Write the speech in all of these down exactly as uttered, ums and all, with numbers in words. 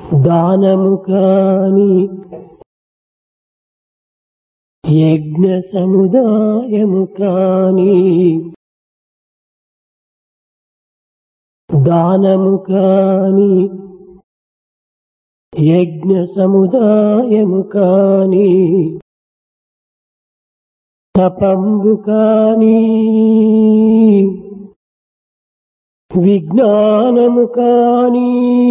దానము కాని యజ్ఞ సముదాయము కాని దానము కాని యజ్ఞ సముదాయము కాని తపంబు కాని విజ్ఞానము కాని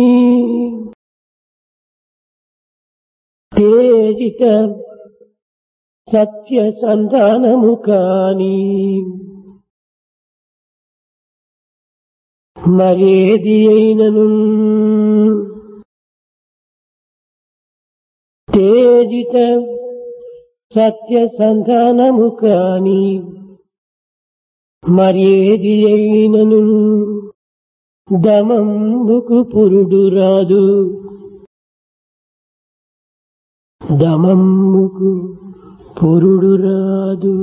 తేజిత సత్య సంధానము కాని మరేది అయినను తేజిత సత్య సంధానము కాని మరేది అయినను దమంబుకు పురుడు రాదు దమంబుకు పురుడు రాదు.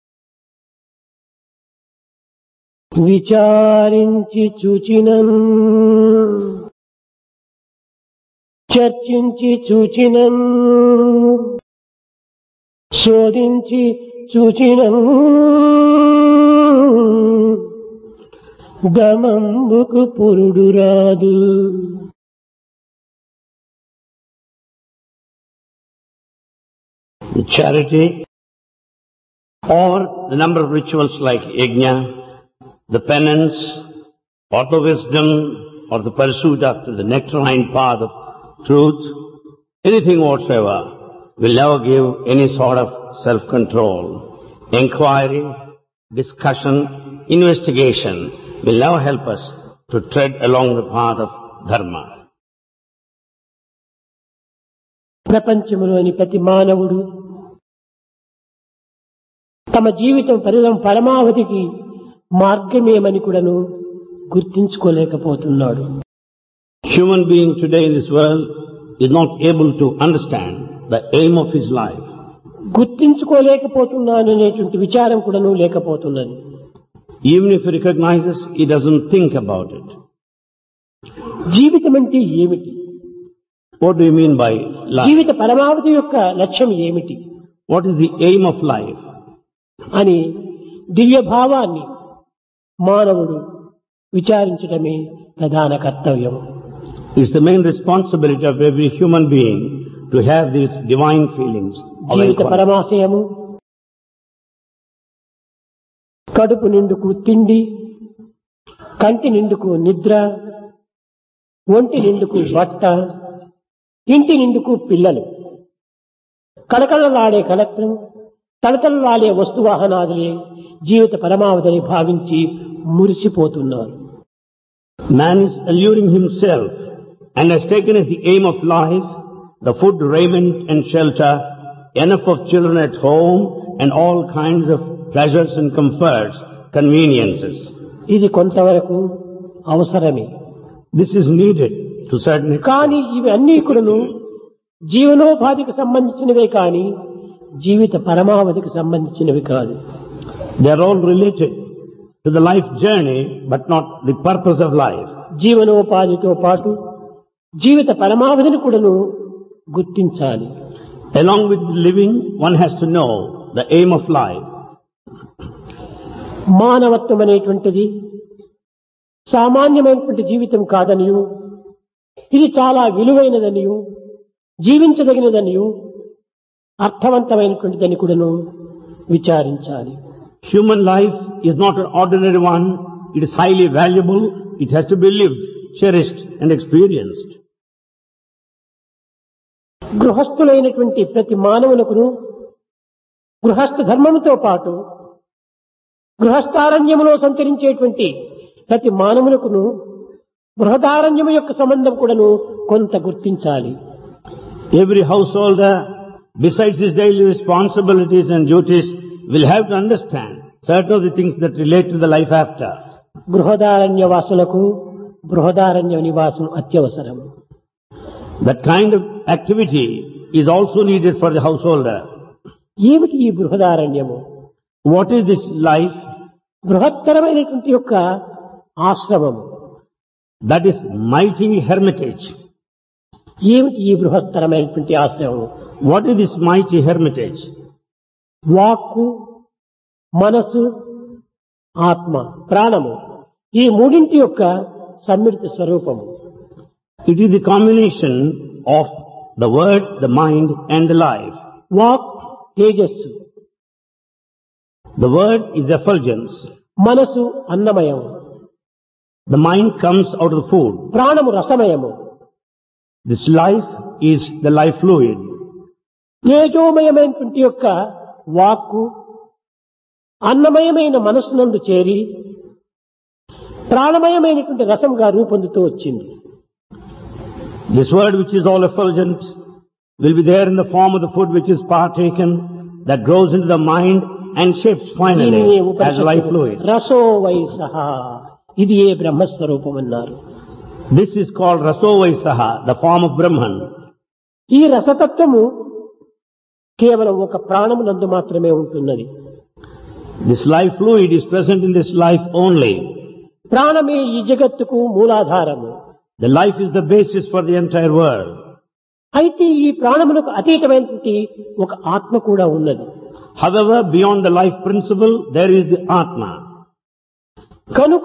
విచారించి చూచినను చర్చించి చూచినను శోధించి చూచినను దమంబుకు పురుడు రాదు. The charity or the number of rituals like yajna, the penance or the wisdom or the pursuit after the nectarine path of truth, anything whatsoever will never give any sort of self-control. Inquiry, discussion, investigation will never help us to tread along the path of dharma. ప్రపంచంలోని ప్రతి మానవుడు తమ జీవితం పరిణామ పరమావధికి మార్గమేమని కూడాను గుర్తించుకోలేకపోతున్నాడు. Human being today in this world is not able to understand the aim of his life. గుర్తించుకోలేకపోతున్నాను అనేటువంటి విచారం కూడాను లేకపోతున్నది. Even if he recognizes, he doesn't think about it. జీవితం అంటే ఏమిటి? What do you mean by life? జీవిత పరమావధి యొక్క లక్ష్యం ఏమిటి? What is the aim of life? అని దివ్య భావాన్ని మానవుడు విచారించడమే ప్రధాన కర్తవ్యం. It's the main responsibility of every human being to have these divine feelings. జీవిత పరమాశయము కడుపు నిండుకు తిండి, కంటి నిండుకు నిద్ర, ఒంటి నిండుకు బట్ట, ఇంటి నిండుకు పిల్లలు, కళకళలాడే కళత్రం, తలతలలాడే వస్తువాహనాదులే జీవిత పరమావధిని భావించి మురిసిపోతున్నారు. Man is alluring himself and has taken as the aim of life the food, raiment and shelter, enough of children at home and all kinds of pleasures and comforts, conveniences. ఇది కొంతవరకు అవసరమే. This is needed to certain extent. కానీ ఇవి అన్నీ కూడాను జీవనోపాధికి సంబంధించినవే కానీ జీవిత పరమావధికి సంబంధించినవి కాదు. They are all related to the life journey but not the purpose of life. జీవనోపాధితో పాటు జీవిత పరమావధిని కూడాను గుర్తించాలి. Along with living, one has to know the aim of life. మానవత్వం అనేటువంటిది సామాన్యమైనటువంటి జీవితం కాదనియు, ఇది చాలా విలువైనదనియు, జీవించదగినదనియు, అర్థవంతమైనటువంటిదని కూడాను విచారించాలి. Human life is not an ordinary one. It is highly valuable. It has to be lived, cherished and experienced. గృహస్థులైనటువంటి ప్రతి మానవునకును గృహస్థ ధర్మముతో పాటు గృహస్థారణ్యములో సంచరించేటువంటి ప్రతి మానవునకును బృహదారణ్యము యొక్క సంబంధం కూడాను కొంత గుర్తించాలి. Every householder, besides his daily responsibilities and duties, will have to understand certain of the things that relate to the life after. Brihadaranya వాసులకు బృహదారణ్య నివాసం అత్యవసరం. That kind of activity is also needed for the householder. ఏమిటి ఈ బృహదారణ్యము? What is this life? బృహత్తరమైనటువంటి యొక్క ఆశ్రమము. That is mighty hermitage. ఏమిటి ఈ బృహత్తరమైనటువంటి ఆశ్రమం? What is this mighty hermitage? వాక్కు, మనసు, ఆత్మ, ప్రాణము ఈ మూడింటి యొక్క సమ్మిళిత స్వరూపము. It is the combination of the word, the mind and the life. వాక్ తేజస్సు, The word is effulgence. మనసు అన్నమయం, The mind comes out of the food. ప్రాణము రసమయము, This life is the life fluid. తేజోమయమైనటువంటి యొక్క వాక్కు అన్నమయమైన మనస్సునందు చేరి ప్రాణమయమైనటువంటి రసంగా రూపొందుతూ వచ్చింది. This word, which is all effulgent, will be there in the form of the food which is partaken, that grows into the mind and shapes finally as life fluid. రసో వై సహా, ఇది ఏ బ్రహ్మస్వరూపం అన్నారు. This is called Raso Vaisaha, the form of Brahman. ఈ రసతత్వము కేవలం ఒక ప్రాణమునందు మాత్రమే ఉంటున్నది. This life fluid is present in this life only. ప్రాణమే ఈ జగత్తుకు మూలాధారము. The life is the basis for the entire world. అయితే ఈ ప్రాణములకు అతీతమైనటువంటి ఒక ఆత్మ కూడా ఉన్నది. However, beyond the life principle, there is the Atma. కనుక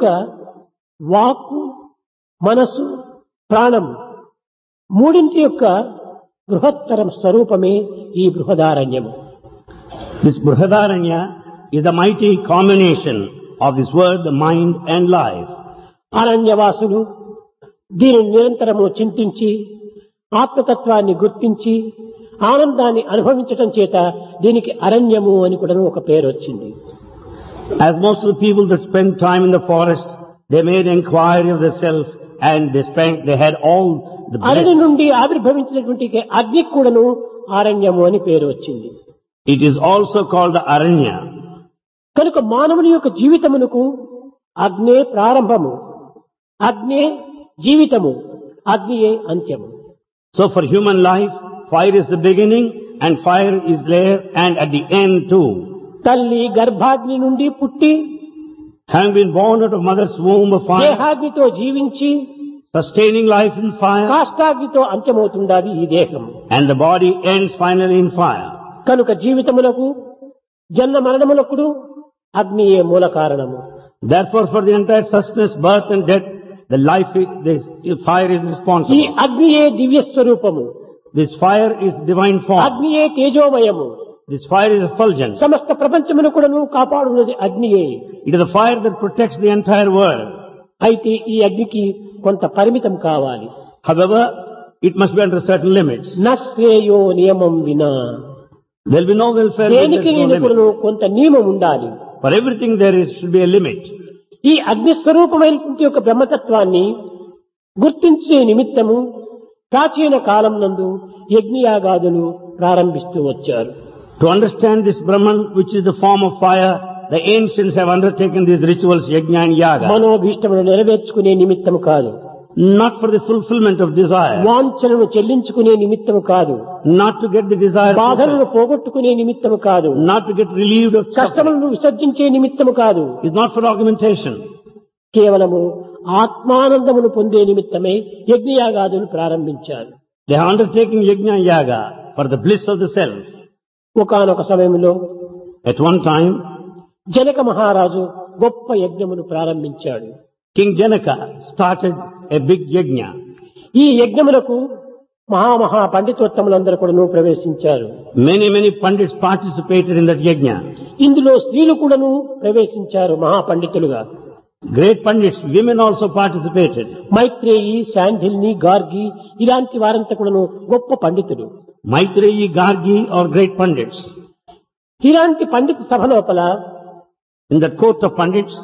వాక్కు, మనసు, ప్రాణం మూడింటి యొక్క బృహత్తరం స్వరూపమే ఈ బృహదారణ్యము. This Brihadaranya is the mighty combination of this word, the mind and life. అరణ్యవాసులు దీనిని నిరంతరము చింతించి ఆత్మతత్వాన్ని గుర్తించి ఆనందాన్ని అనుభవించటం చేత దీనికి అరణ్యము అని కూడా ఒక పేరు వచ్చింది. As most of the people that spend time in the forest, they made inquiry of the self and they spent, they had all the అరణ్య bliss. నుండి ఆవిర్భవించినటువంటి అగ్నికి కూడాను అరణ్యము అని పేరు వచ్చింది. It is also called the Aranya. కనుక మానవుని యొక్క జీవితమునకు అగ్నే ప్రారంభము, అగ్నే జీవితము, అగ్నియే అంత్యము. So for human life, fire is the beginning and fire is there and at the end too. తల్లి గర్భాగ్ని నుండి పుట్టి Having been born out of mother's womb of fire, దేహాగ్నితో జీవించి sustaining life in fire, కాష్టాగ్నితో అంత్యమవుతుండాలి ఈ దేహం. and the body ends finally in fire. కనుక జీవితములకు జన్మ మరణములకు అగ్నియే మూల కారణము. Therefore for the entire sustenance, birth and death, the life, is, the fire is ఈ responsible. అగ్నియే దివ్య స్వరూపము, This fire is divine form. అగ్నియే తేజోమయము. This fire is effulgent. సమస్త ప్రపంచమును కూడాను కాపాడున్నది అగ్నియే. It is the fire that protects the entire world. అయితే ఈ అగ్నికి కొంత పరిమితం కావాలి. However, it must be under certain limits. నశ్రేయో నియమం వినా, There will be no welfare with దేనికి no నేను limit. కూడాను కొంత నియమం ఉండాలి. For everything there is, should be a limit. ఈ అగ్నిస్వరూపమైనటువంటి యొక్క బ్రహ్మతత్వాన్ని గుర్తించే నిమిత్తము ప్రాచీన కాలం నందు యజ్ఞయాగాదులు ప్రారంభిస్తూ వచ్చారు. To understand this Brahman, which is the form of fire, the ancients have undertaken these rituals, yajna and yaga, మనోభీష్టమును నెరవేర్చుకునే నిమిత్తము కాదు, not for the fulfillment of desire, వాంఛనను చెల్లించుకునే నిమిత్తము కాదు, not to get the desire, బాధలను పోగొట్టుకునే నిమిత్తము కాదు, not to get relieved of suffering. కష్టములను విసర్జించే నిమిత్తము కాదు, It's not for augmentation. కేవలము ఆత్మానందమును పొందే నిమిత్తమే యజ్ఞయాగాదులు ప్రారంభించారు. They are undertaking yajna and yaga for the bliss of the self. ఒకానొక సమయంలో At one time, జనక మహారాజు గొప్ప యజ్ఞమును ప్రారంభించాడు. King Janaka started a big yajna. ఈ యజ్ఞములకు మహామహా పండితోత్తములందరూ కూడాను ప్రవేశించారు. Many, many pandits participated in that yajna. ఇందులో స్త్రీలు కూడాను ప్రవేశించారు మహాపండితులుగా. Great pandits, women also participated. Maitreyi, శాండిల్ని, Gargi ఇలాంటి వారంతా కూడాను గొప్ప పండితులు. Maitreyi, Gargi are great pandits. ఇలాంటి పండిత సభ లోపల In the court of pandits,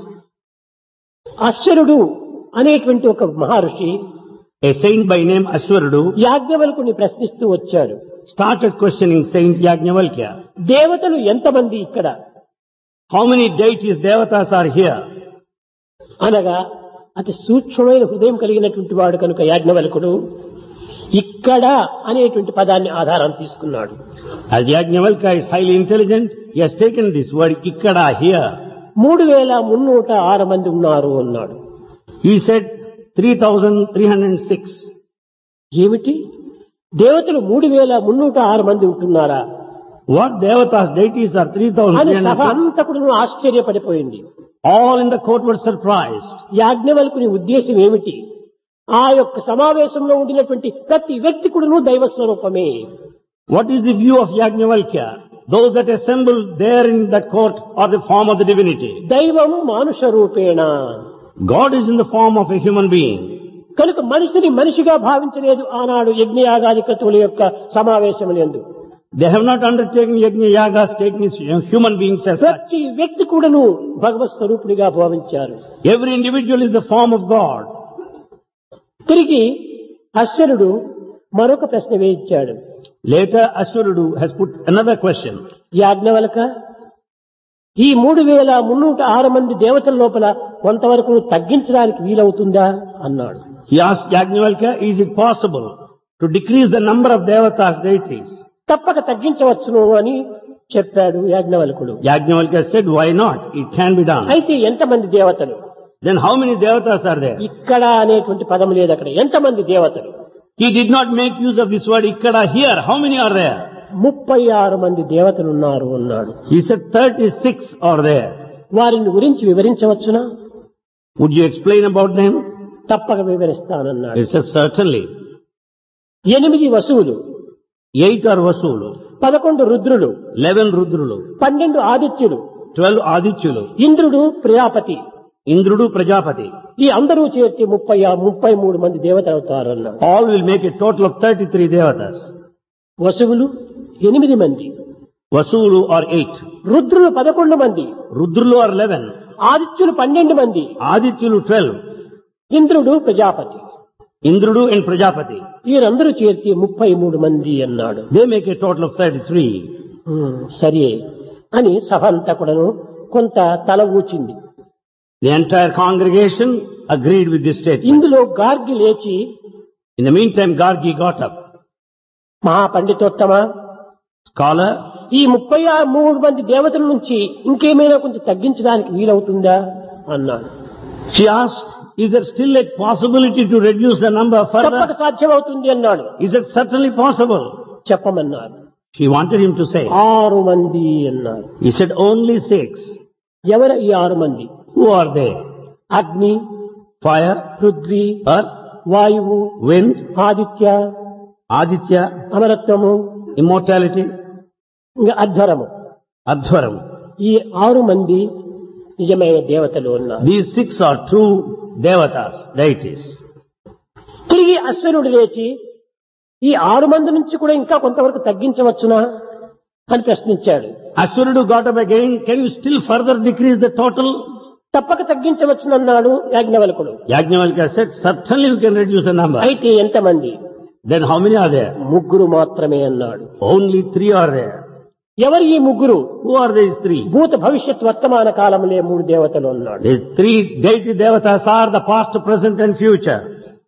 అశ్వరుడు అనేటువంటి ఒక మహర్షి a saint by name Aswarudu యాజ్ఞవల్కుని ప్రశ్నిస్తూ వచ్చాడు. started questioning Saint Yajnavalkya. దేవతలు ఎంతమంది ఇక్కడ How many deities, devatas are here? అనగా అతి సూక్ష్మమైన హృదయం కలిగినటువంటి వాడు కనుక యాజ్ఞవల్కుడు ఇక్కడ అనేటువంటి పదాన్ని ఆధారం తీసుకున్నాడు. As Yajnavalkya is highly intelligent, he has taken this word ikkada here. మూడు వేల మున్నూట ఆరు మంది ఉన్నారు అన్నాడు. He said three thousand three hundred six. ఏమిటి దేవతలు మూడు వేల మున్నూట ఆరు మంది ఉంటున్నారా What devatas, deities are three అని సభ thousand. అంతా కూడా ఆశ్చర్యపడిపోయింది. All in the court were surprised. యాజ్ఞవల్కుని ఉద్దేశం ఏమిటి? ఆ యొక్క సమావేశంలో ఉండినటువంటి ప్రతి వ్యక్తి కూడాను దైవ స్వరూపమే. What is the view of Yajnavalkya? Those that assembled there in that court are the form of the divinity. దైవం మానుష రూపేణ. God is in the form of a human being. కనుక మనిషిని మనిషిగా భావించలేదు ఆనాడు యజ్ఞయాగాది క్రతువుల యొక్క సమావేశములందు. They have not undertaken yajna yagas, taking human beings as such. ప్రతి వ్యక్తి కూడాను భగవత్ స్వరూపుడిగా భావించారు. Every individual is the form of God. తిరిగి అశ్వరుడు మరొక ప్రశ్న వేయించాడు. Later, Aswarudu has put another question. Yajnavalkya, ఈ మూడు వేల మున్నూట ఆరు మంది దేవతల లోపల కొంతవరకు తగ్గించడానికి వీలవుతుందా అన్నాడు. He asked Yajnavalkya, is it possible to decrease the number of devatas, deities? తప్పక తగ్గించవచ్చును అని చెప్పాడు యాజ్ఞవల్కుడు. Yajnavalkya said, why not? It can be done. అయితే ఎంతమంది దేవతలు? Then how many devatas are there? ఇక్కడ అనేటువంటి పదం లేదు అక్కడ. ఎంతమంది దేవతలు? He did not make use of this word ikkada here. How many are there? ముప్పై ఆరు మంది దేవతలు ఉన్నారు అన్నాడు. He said thirty-six are there. వారిని గురించి వివరించవచ్చునా? Would you explain about them? తప్పక వివరిస్తానన్నాడు. He said certainly. ఎనిమిది వసువులు, Eight are Vasulu, పదకొండు రుద్రులు, eleven Rudrulu, పన్నెండు ఆదిత్యులు, twelve Adityulu, ఇంద్రుడు ప్రజాపతి. Indrudu Prajapati. ఈ అందరూ చేర్చి ముప్పై ముప్పై మూడు మంది దేవతలు అవుతారు అన్నాడు. All will make a total of thirty-three devatas. వసువులు ఎనిమిది మంది, Vasulu are eight. రుద్రులు పదకొండు మంది, Rudrulu are eleven. ఆదిత్యులు పన్నెండు మంది, Adityulu twelve. ఇంద్రుడు ప్రజాపతి. Indrudu and Prajapati. వీరందరూ చేర్చి ముప్పై మూడు మంది అన్నాడు. They make a total of thirty-three. ఉమ్, సరే అని సభ అంతా కూడాను కొంత తల ఊచింది. The entire congregation agreed with this statement. ఇందులో గార్గి లేచి, In the meantime, Gargi got up. మహాపండితోత్తమ, Scholar, ఈ ముప్పై మూడు మంది దేవతల నుంచి ఇంకేమైనా కొంచెం తగ్గించడానికి వీలవుతుందా అన్నాడు. she asked, is there still a possibility to reduce the number తప్పక further? సాధ్యమవుతుంది అన్నాడు. Is it certainly possible? చెప్పమన్నారు. She wanted him to say. ఆరు మంది అన్నారు. He said only six. ఎవరు ఈ ఆరు మంది? Who are they? అగ్ని, Fire, పృథ్వీ, earth, వాయువు, wind, ఆదిత్య, Aditya, అమరత్వము, immortality, ఇంకా అధ్వరము. Adhvaram. ఈ ఆరు మంది నిజమైన దేవతలు ఉన్నారు. These six are true devatas, deities. తిరిగి అశ్వరుడు లేచి, ఈ ఆరు మంది నుంచి కూడా ఇంకా కొంతవరకు తగ్గించవచ్చునా అని ప్రశ్నించాడు. Aswarudu got up again. Can you still further decrease the total? తప్పక తగ్గించవచ్చునన్నాడు యాజ్ఞవల్కుడు. Yajnavalkya said, certainly you can reduce the number. అయితే ఎంతమంది? Then how many are there? ముగ్గురు మాత్రమే అన్నాడు. Only three are there. ఎవరు ఈ ముగ్గురు? Who are these three? భూత భవిష్యత్ వర్తమాన కాలంలో మూడు దేవతలు అన్నాడు. These three deity devatas are the past, present and future.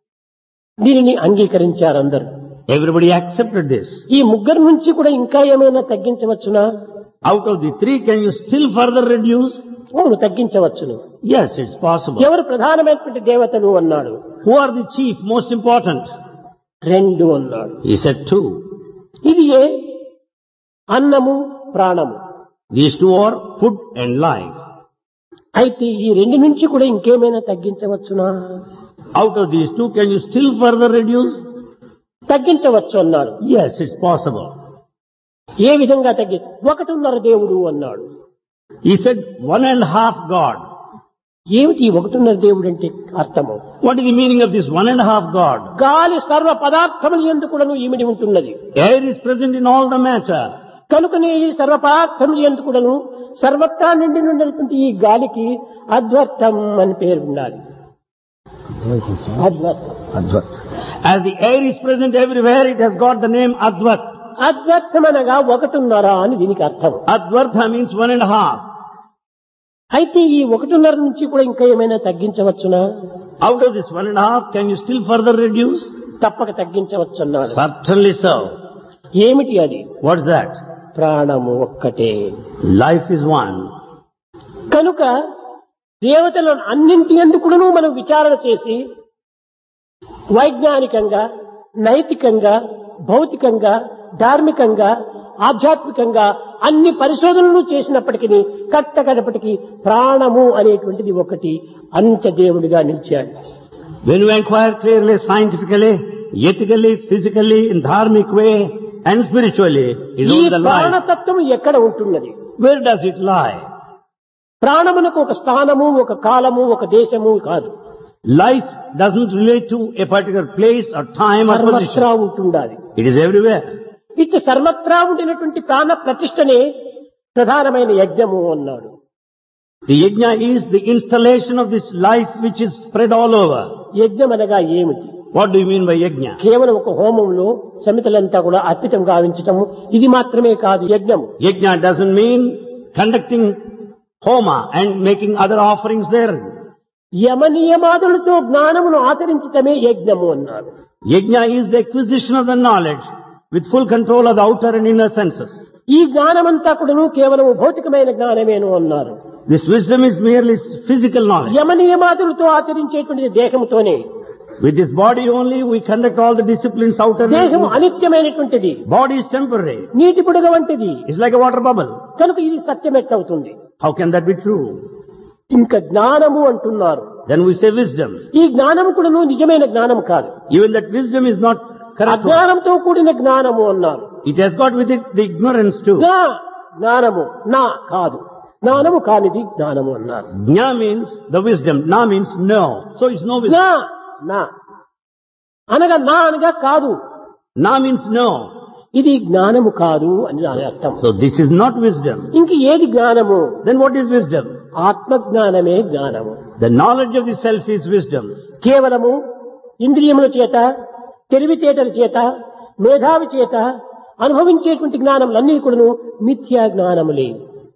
దీనిని అంగీకరించారు అందరూ. Everybody accepted this. ఈ ముగ్గురు నుంచి కూడా ఇంకా ఏమైనా తగ్గించవచ్చునా? Out of the three, can you still further reduce? అవును, తగ్గించవచ్చును. Yes, it's possible. ఎవరు ప్రధానమైనటువంటి దేవతలు అన్నాడు. Who are the chief, most important? రెండు అన్నాడు. He said two. ఇది ఏ అన్నము ప్రాణము. These two are food and life. అయితే ఈ రెండు నుంచి కూడా ఇంకేమైనా తగ్గించవచ్చునా? Out of these two, can you still further reduce? తగ్గించవచ్చు అన్నాడు. Yes, it's possible. ఏ విధంగా తగ్గి? ఒకటిన్నర దేవుడు అన్నాడు. He said one and a half God. ఏమిటి ఒకటిన్నర దేవుడు అంటే అర్థము? What is the meaning of this one and a half God? గాలి సర్వ పదార్థములు యందు కూడాను ఇమిడి ఉంటున్నది. Air is present in all the matter. కనుకనే ఈ సర్వ పదార్థములు యందు కూడాను సర్వత్రా నిండి ఉన్నటువంటి ఈ గాలికి అద్వర్థం అని పేరు ఉండాలి. అద్వర్థం. Advat. As the air is present everywhere, it has got the name Advat. అద్వర్థం అనగా ఒకటిన్నర అని దీనికి అర్థం. Advartha means one and a half. అయితే ఈ ఒకటిన్నర నుంచి కూడా ఇంకా ఏమైనా తగ్గించవచ్చునా? Out of this one and a half, can you still further reduce? తప్పక తగ్గించవచ్చు అన్నాడు. Certainly so. ఏమిటి అది? What's that? ప్రాణము ఒక్కటే. Life is one. కనుక దేవతలను అన్నింటి ఎందుకును మనం విచారణ చేసి వైజ్ఞానికంగా, నైతికంగా, భౌతికంగా, ధార్మికంగా, ఆధ్యాత్మికంగా అన్ని పరిశోధనలు చేసినప్పటికీ కట్టకడపటికి ప్రాణము అనేటువంటిది ఒకటి అంత్యదేవుడిగా నిలిచాడు. When you inquire clearly, scientifically, ethically, physically, in dharmic way and spiritually, is ఈ all the life. ప్రాణతత్వం ఎక్కడ ఉంటున్నది? Where does it lie? ప్రాణమునకు ఒక స్థానము, ఒక కాలము, ఒక దేశము కాదు. Life doesn't relate to a particular place or time or సర్వత్రా position. ఉంటుండాలి. It is everywhere. ఇటు సర్వత్రా ఉండినటువంటి ప్రాణ ప్రతిష్టనే ప్రధానమైన యజ్ఞము అన్నాడు. The yajna is the installation of this life which is spread all over. యజ్ఞం అనగా ఏమిటి? What do you mean by yajna? కేవలం ఒక హోమంలో సమితులంతా కూడా అర్పితం గావించటము ఇది మాత్రమే కాదు యజ్ఞము. Yajna doesn't mean conducting homa and making other offerings there. యమ నియమాదులతో జ్ఞానమును ఆచరించటమే యజ్ఞము అన్నారు. Yajna is the acquisition of the knowledge with full control of the outer and inner senses. ఈ జ్ఞానమంతా కూడాను కేవలం భౌతికమైన జ్ఞానమేను అన్నారు. This wisdom is merely physical knowledge. Yama నియమాదులతో ఆచరించేటువంటి దేహముతోనే. With this body only we conduct all the disciplines outer and దేహము inner. అనిత్యమైనటువంటిది, Body is temporary. నీటి బుడగ వంటిది. It's like a water bubble. కనుక ఇది సత్యం ఎట్లవుతుంది? How can that be true? ఇంకా జ్ఞానము అంటున్నారు. Then we say wisdom. ఈ జ్ఞానము కూడాను నిజమైన జ్ఞానం కాదు. Even that wisdom is not correct. అజ్ఞానంతో కూడిన జ్ఞానము అన్నారు. It has got with it the ignorance too. నా జ్ఞానము నా కాదు, జ్ఞానము కానిది జ్ఞానము అన్నారు. Jna means the wisdom. Na means no. So it's no wisdom. నా నా అనగా నా అనగా కాదు, Na means no. ఇది జ్ఞానము కాదు అని దాని అర్థం. So this is not wisdom. ఇంక ఏది జ్ఞానము? Then what is wisdom? ఆత్మజ్ఞానమే జ్ఞానము. The knowledge of the self is wisdom. కేవలము ఇంద్రియముల చేత, తెలివితేటల చేత, మేధావి చేత అనుభవించేటువంటి జ్ఞానములన్నీ కూడాను మిథ్యా జ్ఞానములే.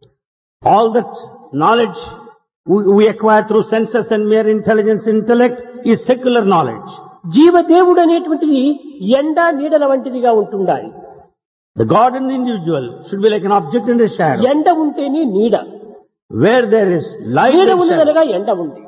All that knowledge we, we acquire through senses and mere intelligence, intellect is secular knowledge. జీవదేవుడు అనేటువంటిది ఎండ నీడల వంటిదిగా ఉంటుండాలి. The God in the individual should be like an object in the shadow. ఎండ ఉంటేనే నీడ, Where there is light నీడ and shadow. ఉన్నదనగా ఎండ ఉంది,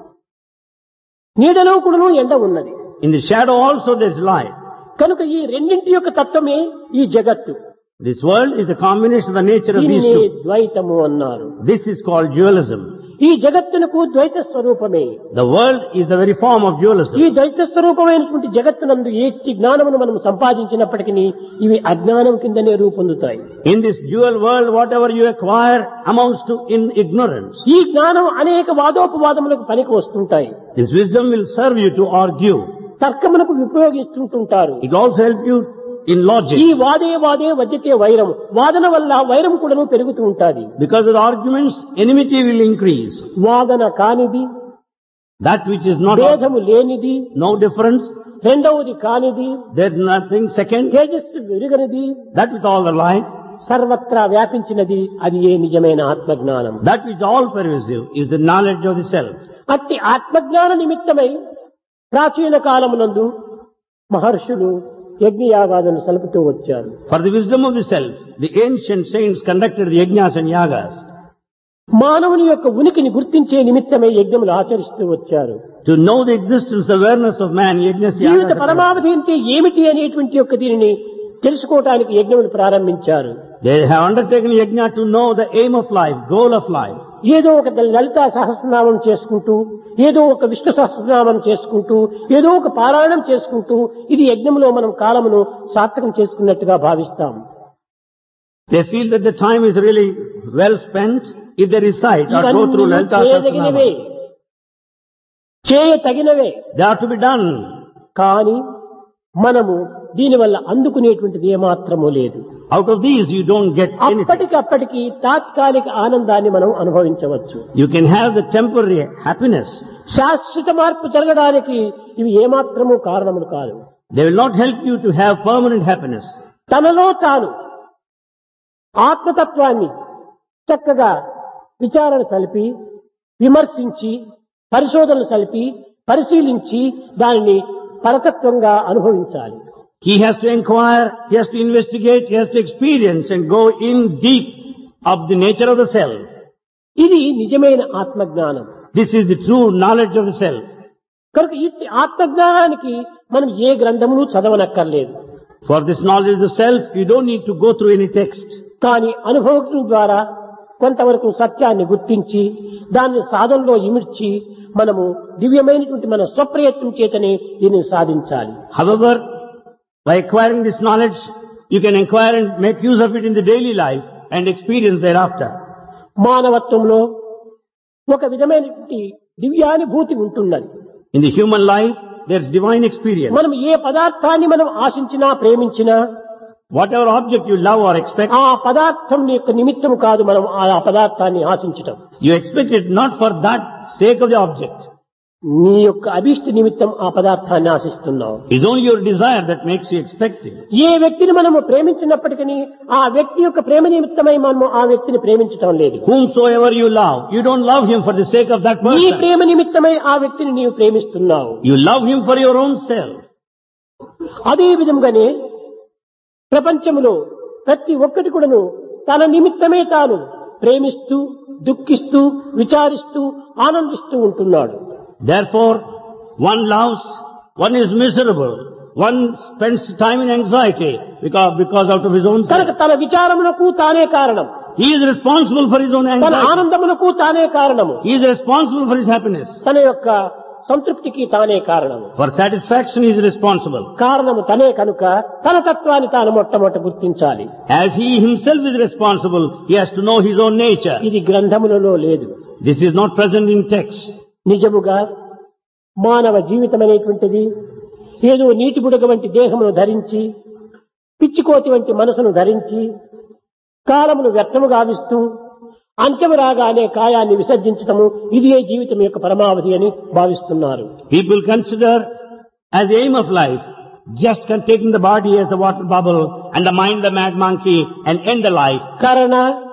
నీడలో కూడాను ఎండ ఉన్నది. In the shadow also there is light. కనుక ఈ రెండింటి యొక్క తత్వమే ఈ జగత్తు. This world is the combination of the nature of these దీనినే two. ద్వైతము అన్నారు. This is called dualism. ఈ జగత్తునకు ద్వైత స్వరూపమే. The world is the very form of ఈ dualism. ద్వైత స్వరూపమైనటువంటి జగత్తునందు ఏటి జ్ఞానమును మనం సంపాదించినప్పటికీ ఇవి అజ్ఞానం కిందనే రూపొందుతాయి. In this dual world, whatever you acquire amounts to in ignorance. ఈ జ్ఞానం అనేక వాదోపవాదములకు పనికి వస్తుంటాయి. This wisdom will serve you to argue. తర్కమునకు ఉపయోగిస్తుంటుంటారు. It will also help you in logic. ఈ వాదే వాదే వజ్జతే వైరం, వాదన వల్ల వైరం కూడాను పెరుగుతూ ఉంటాది. Because of the arguments, enmity will increase. వాదన కానిది, That which is not, భేదము లేనిది, no difference, రెండవది కానిది, there is nothing. Second, తేజస్సు విరుగనిది, that with all the light, సర్వత్రా వ్యాపించినది, అది ఏ నిజమైన ఆత్మజ్ఞానం. that which all pervasive is the knowledge of the self. అట్టి ఆత్మజ్ఞాన నిమిత్తమై ప్రాచీన కాలమునందు మహర్షులు యజ్ఞయాగాలను సలుపుతూ వచ్చారు. For the wisdom of the self, the ancient saints conducted the yajnas and yagas. మానవుని యొక్క ఉనికిని గుర్తించే నిమిత్తమై యజ్ఞములు ఆచరిస్తూ వచ్చారు. To know the existence, the awareness of man, yajnas, Jeevitha yagas. పరమావధి అంటే ఏమిటి అనేటువంటి యొక్క దీనిని తెలుసుకోవటానికి యజ్ఞములు ప్రారంభించారు. They have undertaken yajna to know the aim of life, goal of life. ఏదో ఒక లలితా సహస్రనామం చేసుకుంటూ, ఏదో ఒక విష్ణు సహస్రనామం చేసుకుంటూ, ఏదో ఒక పారాయణం చేసుకుంటూ ఇది యజ్ఞంలో మనం కాలమును సార్థకం చేసుకున్నట్టుగా భావిస్తాం. They feel that the time is really well spent if they recite or go through ఇవన్నీ Lalita చేయదగినవే, Sahasranama. చేయ తగినవే. They are to be done. కానీ మనము దీనివల్ల అందుకునేటువంటిది ఏమాత్రము లేదు. Out of these you don't get anything. అప్పటికప్పటికి తాత్కాలిక ఆనందాన్ని మనం అనుభవించవచ్చు. You can have the temporary happiness. శాశ్వత మార్పు జరగడానికి ఇవి ఏమాత్రము కారణములు కాదు. They will not help you to have permanent happiness. తనలో తాను ఆత్మతత్వాన్ని చక్కగా విచారణ సలిపి, విమర్శించి, పరిశోధనలు సలిపి, పరిశీలించి దానిని పరతత్వంగా అనుభవించాలి. He has to inquire, he has to investigate, he has to experience and go in deep of the nature of the self. ఇది నిజమైన ఆత్మజ్ఞానం. This is the true knowledge of the self. కనుక ఈ ఆత్మజ్ఞానానికి మనం ఏ గ్రంథమును చదవనక్కర్లేదు. For this knowledge of the self, you don't need to go through any text. కానీ అనుభవం ద్వారా కొంతవరకు సత్యాన్ని గుర్తించి దాన్ని సాధనలో ఇమిడ్చి మనము దివ్యమైనటువంటి మన స్వప్రయత్నం చేతనే దీనిని సాధించాలి. However, by acquiring this knowledge, you can acquire and make use of it in the daily life and experience thereafter. మానవత్వంలో ఒక విధమైనటువంటి దివ్యానుభూతి ఉంటున్నది. In the human life, there's divine experience. మనం ఏ పదార్థాన్ని మనం ఆశించినా ప్రేమించినా Whatever object you love or expect, ఆ పదార్థం యొక్క నిమిత్తం కాదు మనం ఆ పదార్థాన్ని ఆశించటం. you expect it not for that sake of the object. నీ యొక్క అభీష్ట నిమిత్తం ఆ పదార్థాన్ని ఆశిస్తున్నావు. It's only your desire that makes you expect it. ఏ వ్యక్తిని మనము ప్రేమించినప్పటికీ ఆ వ్యక్తి యొక్క ప్రేమ నిమిత్తమై మనము ఆ వ్యక్తిని ప్రేమించటం లేదు. Whomsoever you love, you don't love him for the sake of that నీ person. ప్రేమ నిమిత్తమై ఆ వ్యక్తిని నీవు ప్రేమిస్తున్నావు. You love him for your own self. అదే విధంగానే ప్రపంచంలో ప్రతి ఒక్కటి కూడాను తన నిమిత్తమే తాను ప్రేమిస్తూ దుఃఖిస్తూ విచారిస్తూ ఆనందిస్తూ ఉంటున్నాడు. Therefore, one loves, one is miserable, one spends time in anxiety because, because out of his own కనుక self. తన విచారములకు తానే కారణం, He is responsible for his own తన anxiety. ఆనందములకు తానే కారణము, He is responsible for his happiness. తన యొక్క సంతృప్తికి తానే కారణము. For satisfaction he is responsible. కారణము తనే కనుక తన తత్వాన్ని తాను మొట్టమొదట గుర్తించాలి. As he himself is responsible, he has to know his own nature. ఇది గ్రంథములలో లేదు. This is not present in text. నిజముగా మానవ జీవితం అనేటువంటిది ఏదో నీటి బుడగ వంటి దేహమును ధరించి పిచ్చికోతి వంటి మనసును ధరించి కాలమును వ్యర్థము గావిస్తూ అంత్యము రాగానే కాయాన్ని విసర్జించటము ఇది ఏ జీవితం యొక్క పరమావధి అని భావిస్తున్నారు. People consider as the aim of life just can taking the body as the water bubble and the mind the mad monkey and end the life. కరణ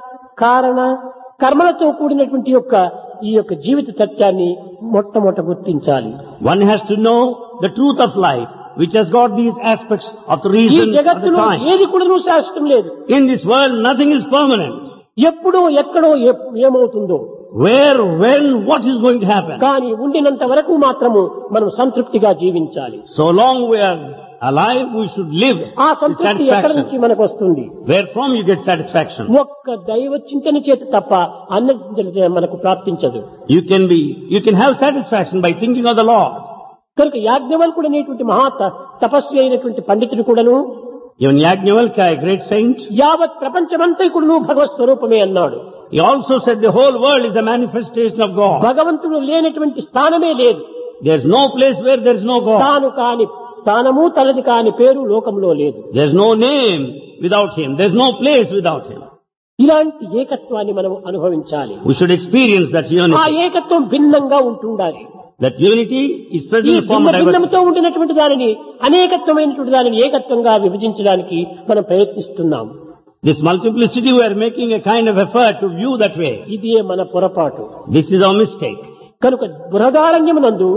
కారణ కర్మలతో కూడినటువంటి యొక్క ఈ యొక్క జీవిత సత్యాన్ని మొట్టమొదట గుర్తించాలి. One has to know the truth of life, which has got these aspects of the ఈ reason of the జగత్తులో time. ఏది కూడా శాశ్వతం లేదు. In this world, nothing is permanent. ఎప్పుడో ఎక్కడో ఏ- ఏమవుతుందో Where, when, what is going to happen? కానీ ఉండినంత వరకు మాత్రము మనం సంతృప్తిగా జీవించాలి. So long we are alive, we should live ఆ with సంతృప్తి ఎక్కడి నుంచి satisfaction. మనకు వస్తుంది? Where from you get satisfaction? ఒక్క దైవ చింతన చేత తప్ప అన్న చింతన చేత మనకు ప్రాప్తించదు. You can be, you can have satisfaction by thinking of the Lord. కనుక యాజ్ఞవల్కుడు అనేటువంటి మహా త- తపస్వి అయినటువంటి పండితుడు కూడాను Even Yajnavalkya, a great saint, యావత్ ప్రపంచమంతా కూడాను భగవత్ స్వరూపమే అన్నాడు. he also said the whole world is a manifestation of God. భగవంతుడు లేనటువంటి స్థానమే లేదు. There's no place where there's no God. తాను కాని స్థానము తనది కాని పేరు లోకంలో లేదు. There's no name without Him. There's no place without Him. ఇలాంటి ఏకత్వాన్ని మనం అనుభవించాలి. We should experience that ఆ unity. ఏకత్వం భిన్నంగా ఉంటుండాలి. That unity is ఈ present in the form భిన్న of diversity. భిన్నముతో ఉండినటువంటి దానిని అనేకత్వమైనటువంటి దానిని ఏకత్వంగా విభజించడానికి మనం ప్రయత్నిస్తున్నాం. This multiplicity, we are making a kind of effort to view that way. ఇదే మన పొరపాటు. This is our mistake. కనుక బృహదారణ్యమునందు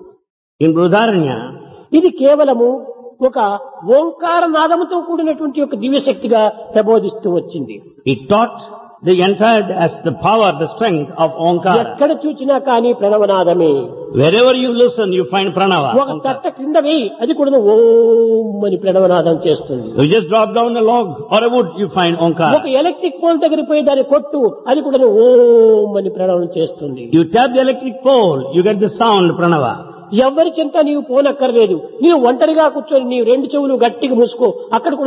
In Brudaranya, ఇది కేవలము ఒక ఓంకార నాదముతో కూడినటువంటి ఒక దివ్యశక్తిగా ప్రబోధిస్తూ వచ్చింది. it taught the entire as the power, the strength of Omkara. ఎక్కడ చూచినా కానీ ప్రణవనాదమే. Wherever you listen, you find Pranava. ఒక Omkara. తట్ట కింద వేయి అది కూడా ఓం అని ప్రణవనాదం చేస్తుంది. You just drop down a log or a wood, you find ఒక Omkara. ఎలక్ట్రిక్ పోల్ దగ్గర పోయి దాని కొట్టు అది కూడా ఓం అని ప్రణవం చేస్తుంది. You tap the electric pole, you get the sound Pranava. ఎవరి చెంత నీవు పోనక్కర్లేదు. నీవు ఒంటరిగా కూర్చొని నీవు రెండు చెవులు గట్టిగా మూసుకో అక్కడ కూడా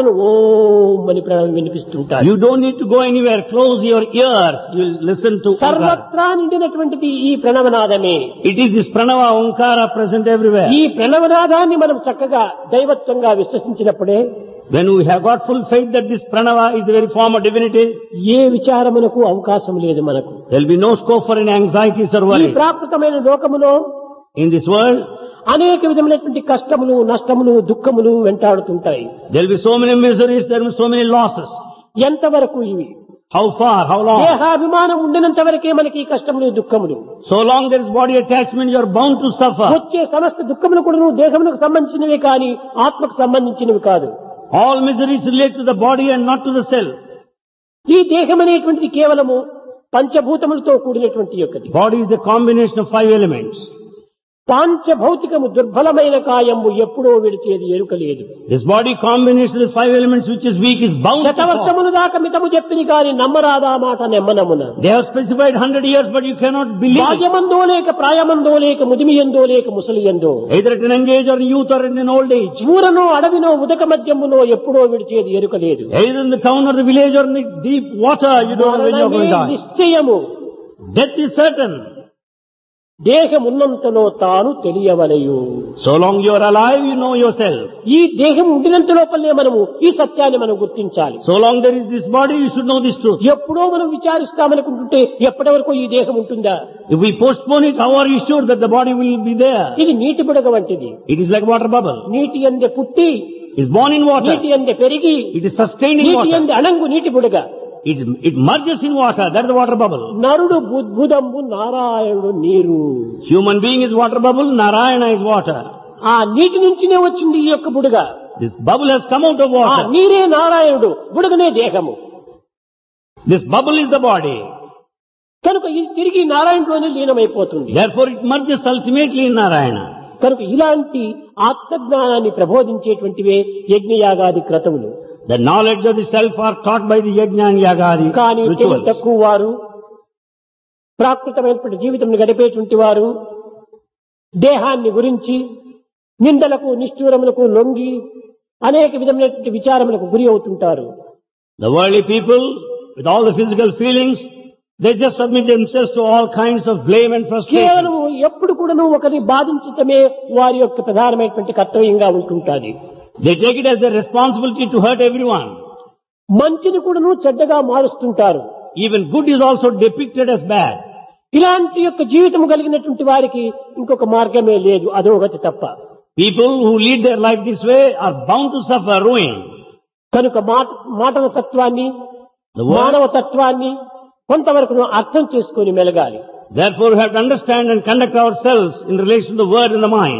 ఓం అని ప్రణవం వినిపిస్తుంటారు. You don't need to go anywhere. Close your ears. You'll listen to Omkara. సర్వత్రా నిండినటువంటిది ఈ ప్రణవనాదమే. It is this Pranava Omkara present everywhere. ఈ ప్రణవనాదాన్ని మనం చక్కగా దైవత్వంగా విశ్వసించినప్పుడే When we have got full faith that this Pranava is the very form of divinity, ఏ విచారమునకు అవకాశం లేదు మనకు. there will be no scope for any anxieties or ఈ worries. ప్రాకృతమైన లోకములో In this world, అనేక విధములైనటువంటి కష్టములు నష్టములు దుఃఖములు వెంటాడుతుంటాయి. there will be so many miseries, there will be so many losses. ఎంతవరకు ఇవి How far, how long? దేహాభిమానం ఉండినంత వరకే మనకి ఈ కష్టములు దుఃఖములు. So long there is body attachment, you are bound to suffer. వచ్చే సమస్త దుఃఖములు కూడా దేహములకు సంబంధించినవి కానీ ఆత్మకు సంబంధించినవి కాదు. All miseries relate to the body and not to the self. ఈ దేహం అనేటువంటిది కేవలము పంచభూతములతో కూడినటువంటి యొక్కది. Body is the combination of five elements. పాంచభౌతికము దుర్బలమైన కాయము ఎప్పుడో విడిచేది ఎరుక లేదు. This body combination of five elements which is weak is bound to fall. శతవర్షముల దాకా మితము చెప్పిని కాని నమ్మరాదా మాట నెమ్మనమున. They have specified one hundred years, but you cannot believe it. బాల్యమందో లేక ప్రాయమందో లేక ముదిమియందో లేక ముసలియందో, Either at an young age or in youth or in an old age. ఊరనో అడవినో ఉదక మధ్యమునో ఎప్పుడో విడిచేది ఎరుక లేదు. Either in the town or the village or in the deep water, you don't know when you're going to die. నిశ్చయము. Death is certain. దేహమున్నంతలో తాను తెలియవలయు. So long you are alive, you know yourself. ఈ దేహం ఉండినంత లోపలే మనము ఈ సత్యాన్ని మనం గుర్తించాలి. So long there is this body, you should know this truth. ఎప్పుడో మనం విచారిస్తామనుకుంటుంటే ఎప్పటి వరకు ఈ దేహం ఉంటుందా? If we postpone it, how are you sure that the body will be there? ఇది నీటి బుడగ వంటిది. It is like water bubble. నీటి అందే పుట్టి, It is born in water. నీటి అందే పెరిగి, It is sustained in నీటి water. అందే అణంగు నీటి బుడగ. It, it merges in water. That is the water bubble. నరుడు బుద్భుదంబు నారాయణుడు నీరు. Human being is water bubble, Narayana is water. ఆ నీటి నుంచినే వచ్చింది ఈ యొక్క బుడగ. This bubble has come out of ఆ water. నీరే నారాయణుడు, బుడగనే దేహము. This bubble is the body. కనుక ఇది తిరిగి నారాయణులోనే లీనమైపోతుంది. Therefore it merges ultimately in Narayana. కనుక ఇలాంటి ఆత్మజ్ఞానాన్ని ప్రబోధించేటువంటివే యజ్ఞయాగాది క్రతువులు. The knowledge of the self are taught by the yajna and yagadi కానీ తెలివి rituals. తక్కువ వారు, ప్రాకృతమైనటువంటి జీవితం గడిపేటువంటి వారు దేహాన్ని గురించి నిందలకు నిష్ఠూరములకు లొంగి అనేక విధమైనటువంటి విచారములకు గురి అవుతుంటారు. The worldly people, with all the physical feelings, they just submit themselves to all kinds of blame and frustration. కేవలం ఎప్పుడు కూడాను ఒకరిని బాధించటమే వారి యొక్క ప్రధానమైనటువంటి కర్తవ్యంగా ఉంటుంటాది. They take it as their responsibility to hurt everyone. మంచిని కూడాను చెడ్డగా మారుస్తుంటారు. Even good is also depicted as bad. ఇలాంటి యొక్క జీవితం కలిగినటువంటి వారికి ఇంకొక మార్గమే లేదు, అధోగతి తప్ప. People who lead their life this way are bound to suffer ruin. కనుక మాట మాటల తత్వాన్ని, The word, మానవ తత్వాన్ని కొంతవరకు అర్థం చేసుకొని మెలగాలి. therefore we have to understand and conduct ourselves in relation to the word and the mind.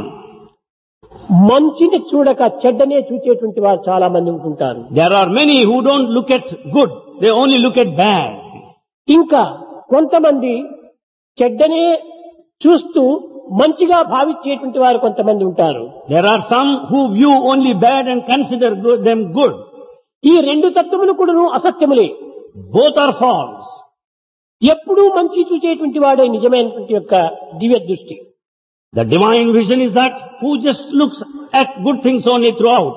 మంచిని చూడక చెడ్డనే చూచేటువంటి వారు చాలా మంది ఉంటుంటారు. There are many who don't look at good, they only look at bad. ఇంకా కొంతమంది చెడ్డనే చూస్తూ మంచిగా భావించేటువంటి వారు కొంతమంది ఉంటారు. There are some who view only bad and consider good, them good. ఈ రెండు తత్వములు కూడాను అసత్యములే. Both are false. ఎప్పుడూ మంచి చూచేటువంటి వాడే నిజమైనటువంటి యొక్క దివ్య దృష్టి. The divine vision is that who just looks at good things only throughout.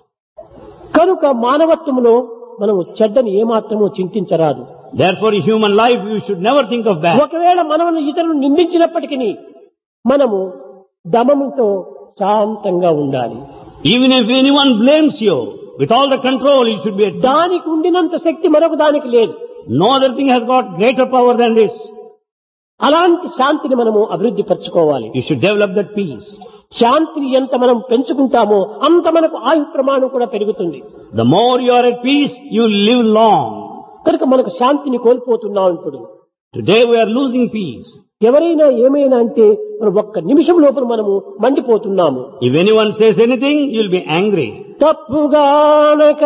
కనుక మానవత్వములో మనము చెడ్డని ఏమాత్రము చింతించరాదు. Therefore in human life you should never think of bad. ఒకవేళ మనల్ని ఇతరులు నిందించినప్పటికీ మనము దమముతో శాంతంగా ఉండాలి. Even if anyone blames you, with all the control you should be at peace. దానికి ఉండినంత శక్తి మరొక దానికి లేదు. No other thing has got greater power than this. అలాంటి శాంతిని మనము అభివృద్ధి పరచుకోవాలి. You should develop that peace. శాంతిని ఎంత మనం పెంచుకుంటామో అంత మనకు ఆయు ప్రమాణం కూడా పెరుగుతుంది. The more you are at peace, you will live long. కనుక మనకు శాంతిని కోల్పోతున్నాం ఇప్పుడు. Today we are losing peace. ఎవరైనా ఏమైనా అంటే మనం ఒక్క నిమిషం లోపల మనము మండిపోతున్నాము. If anyone says anything, you will be angry. తప్పుగానక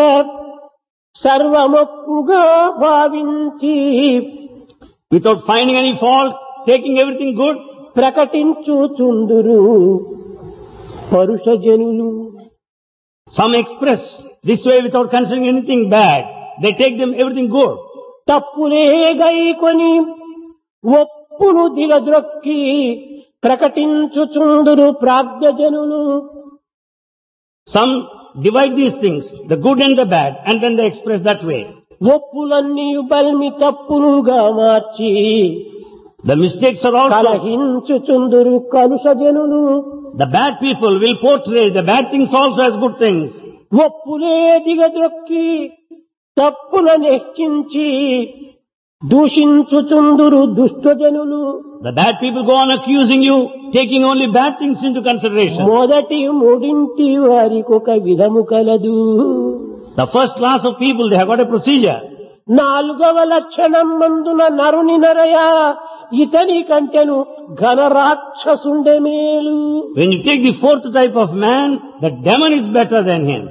సర్వమప్పుగా భావించి Without finding any fault, taking everything good, ప్రకటించుచుందురు పరుషజనులు. some express this way without considering anything bad. They take them everything good. తప్పులే గైకొని ఒప్పును దిగద్రొక్కి ప్రకటించుచుందురు ప్రాజ్ఞజనులు. Some divide these things, the good and the bad, and then they express that way. ఒప్పులన్నీ బల్మి తప్పులుగా March The mistakes are also, కలహించుచుందురు కలుషజనులు. the bad people will portray the bad things also as good things. ఒప్పులే దిగద్రొక్కి తప్పులను హెచ్చించి దూషించుచుందురు దుష్టజనులు. The bad people go on accusing you, taking only bad things into consideration. మొదటి మూడింటి వారికొక విధము కలదు. The first class of people, they have got a procedure. నాలుగవ లక్షణం మందున నరుని నరయ ఇతని కంటెను ఘన రాక్షసుండే మేలు. When you take the fourth type of man, the demon is better than him.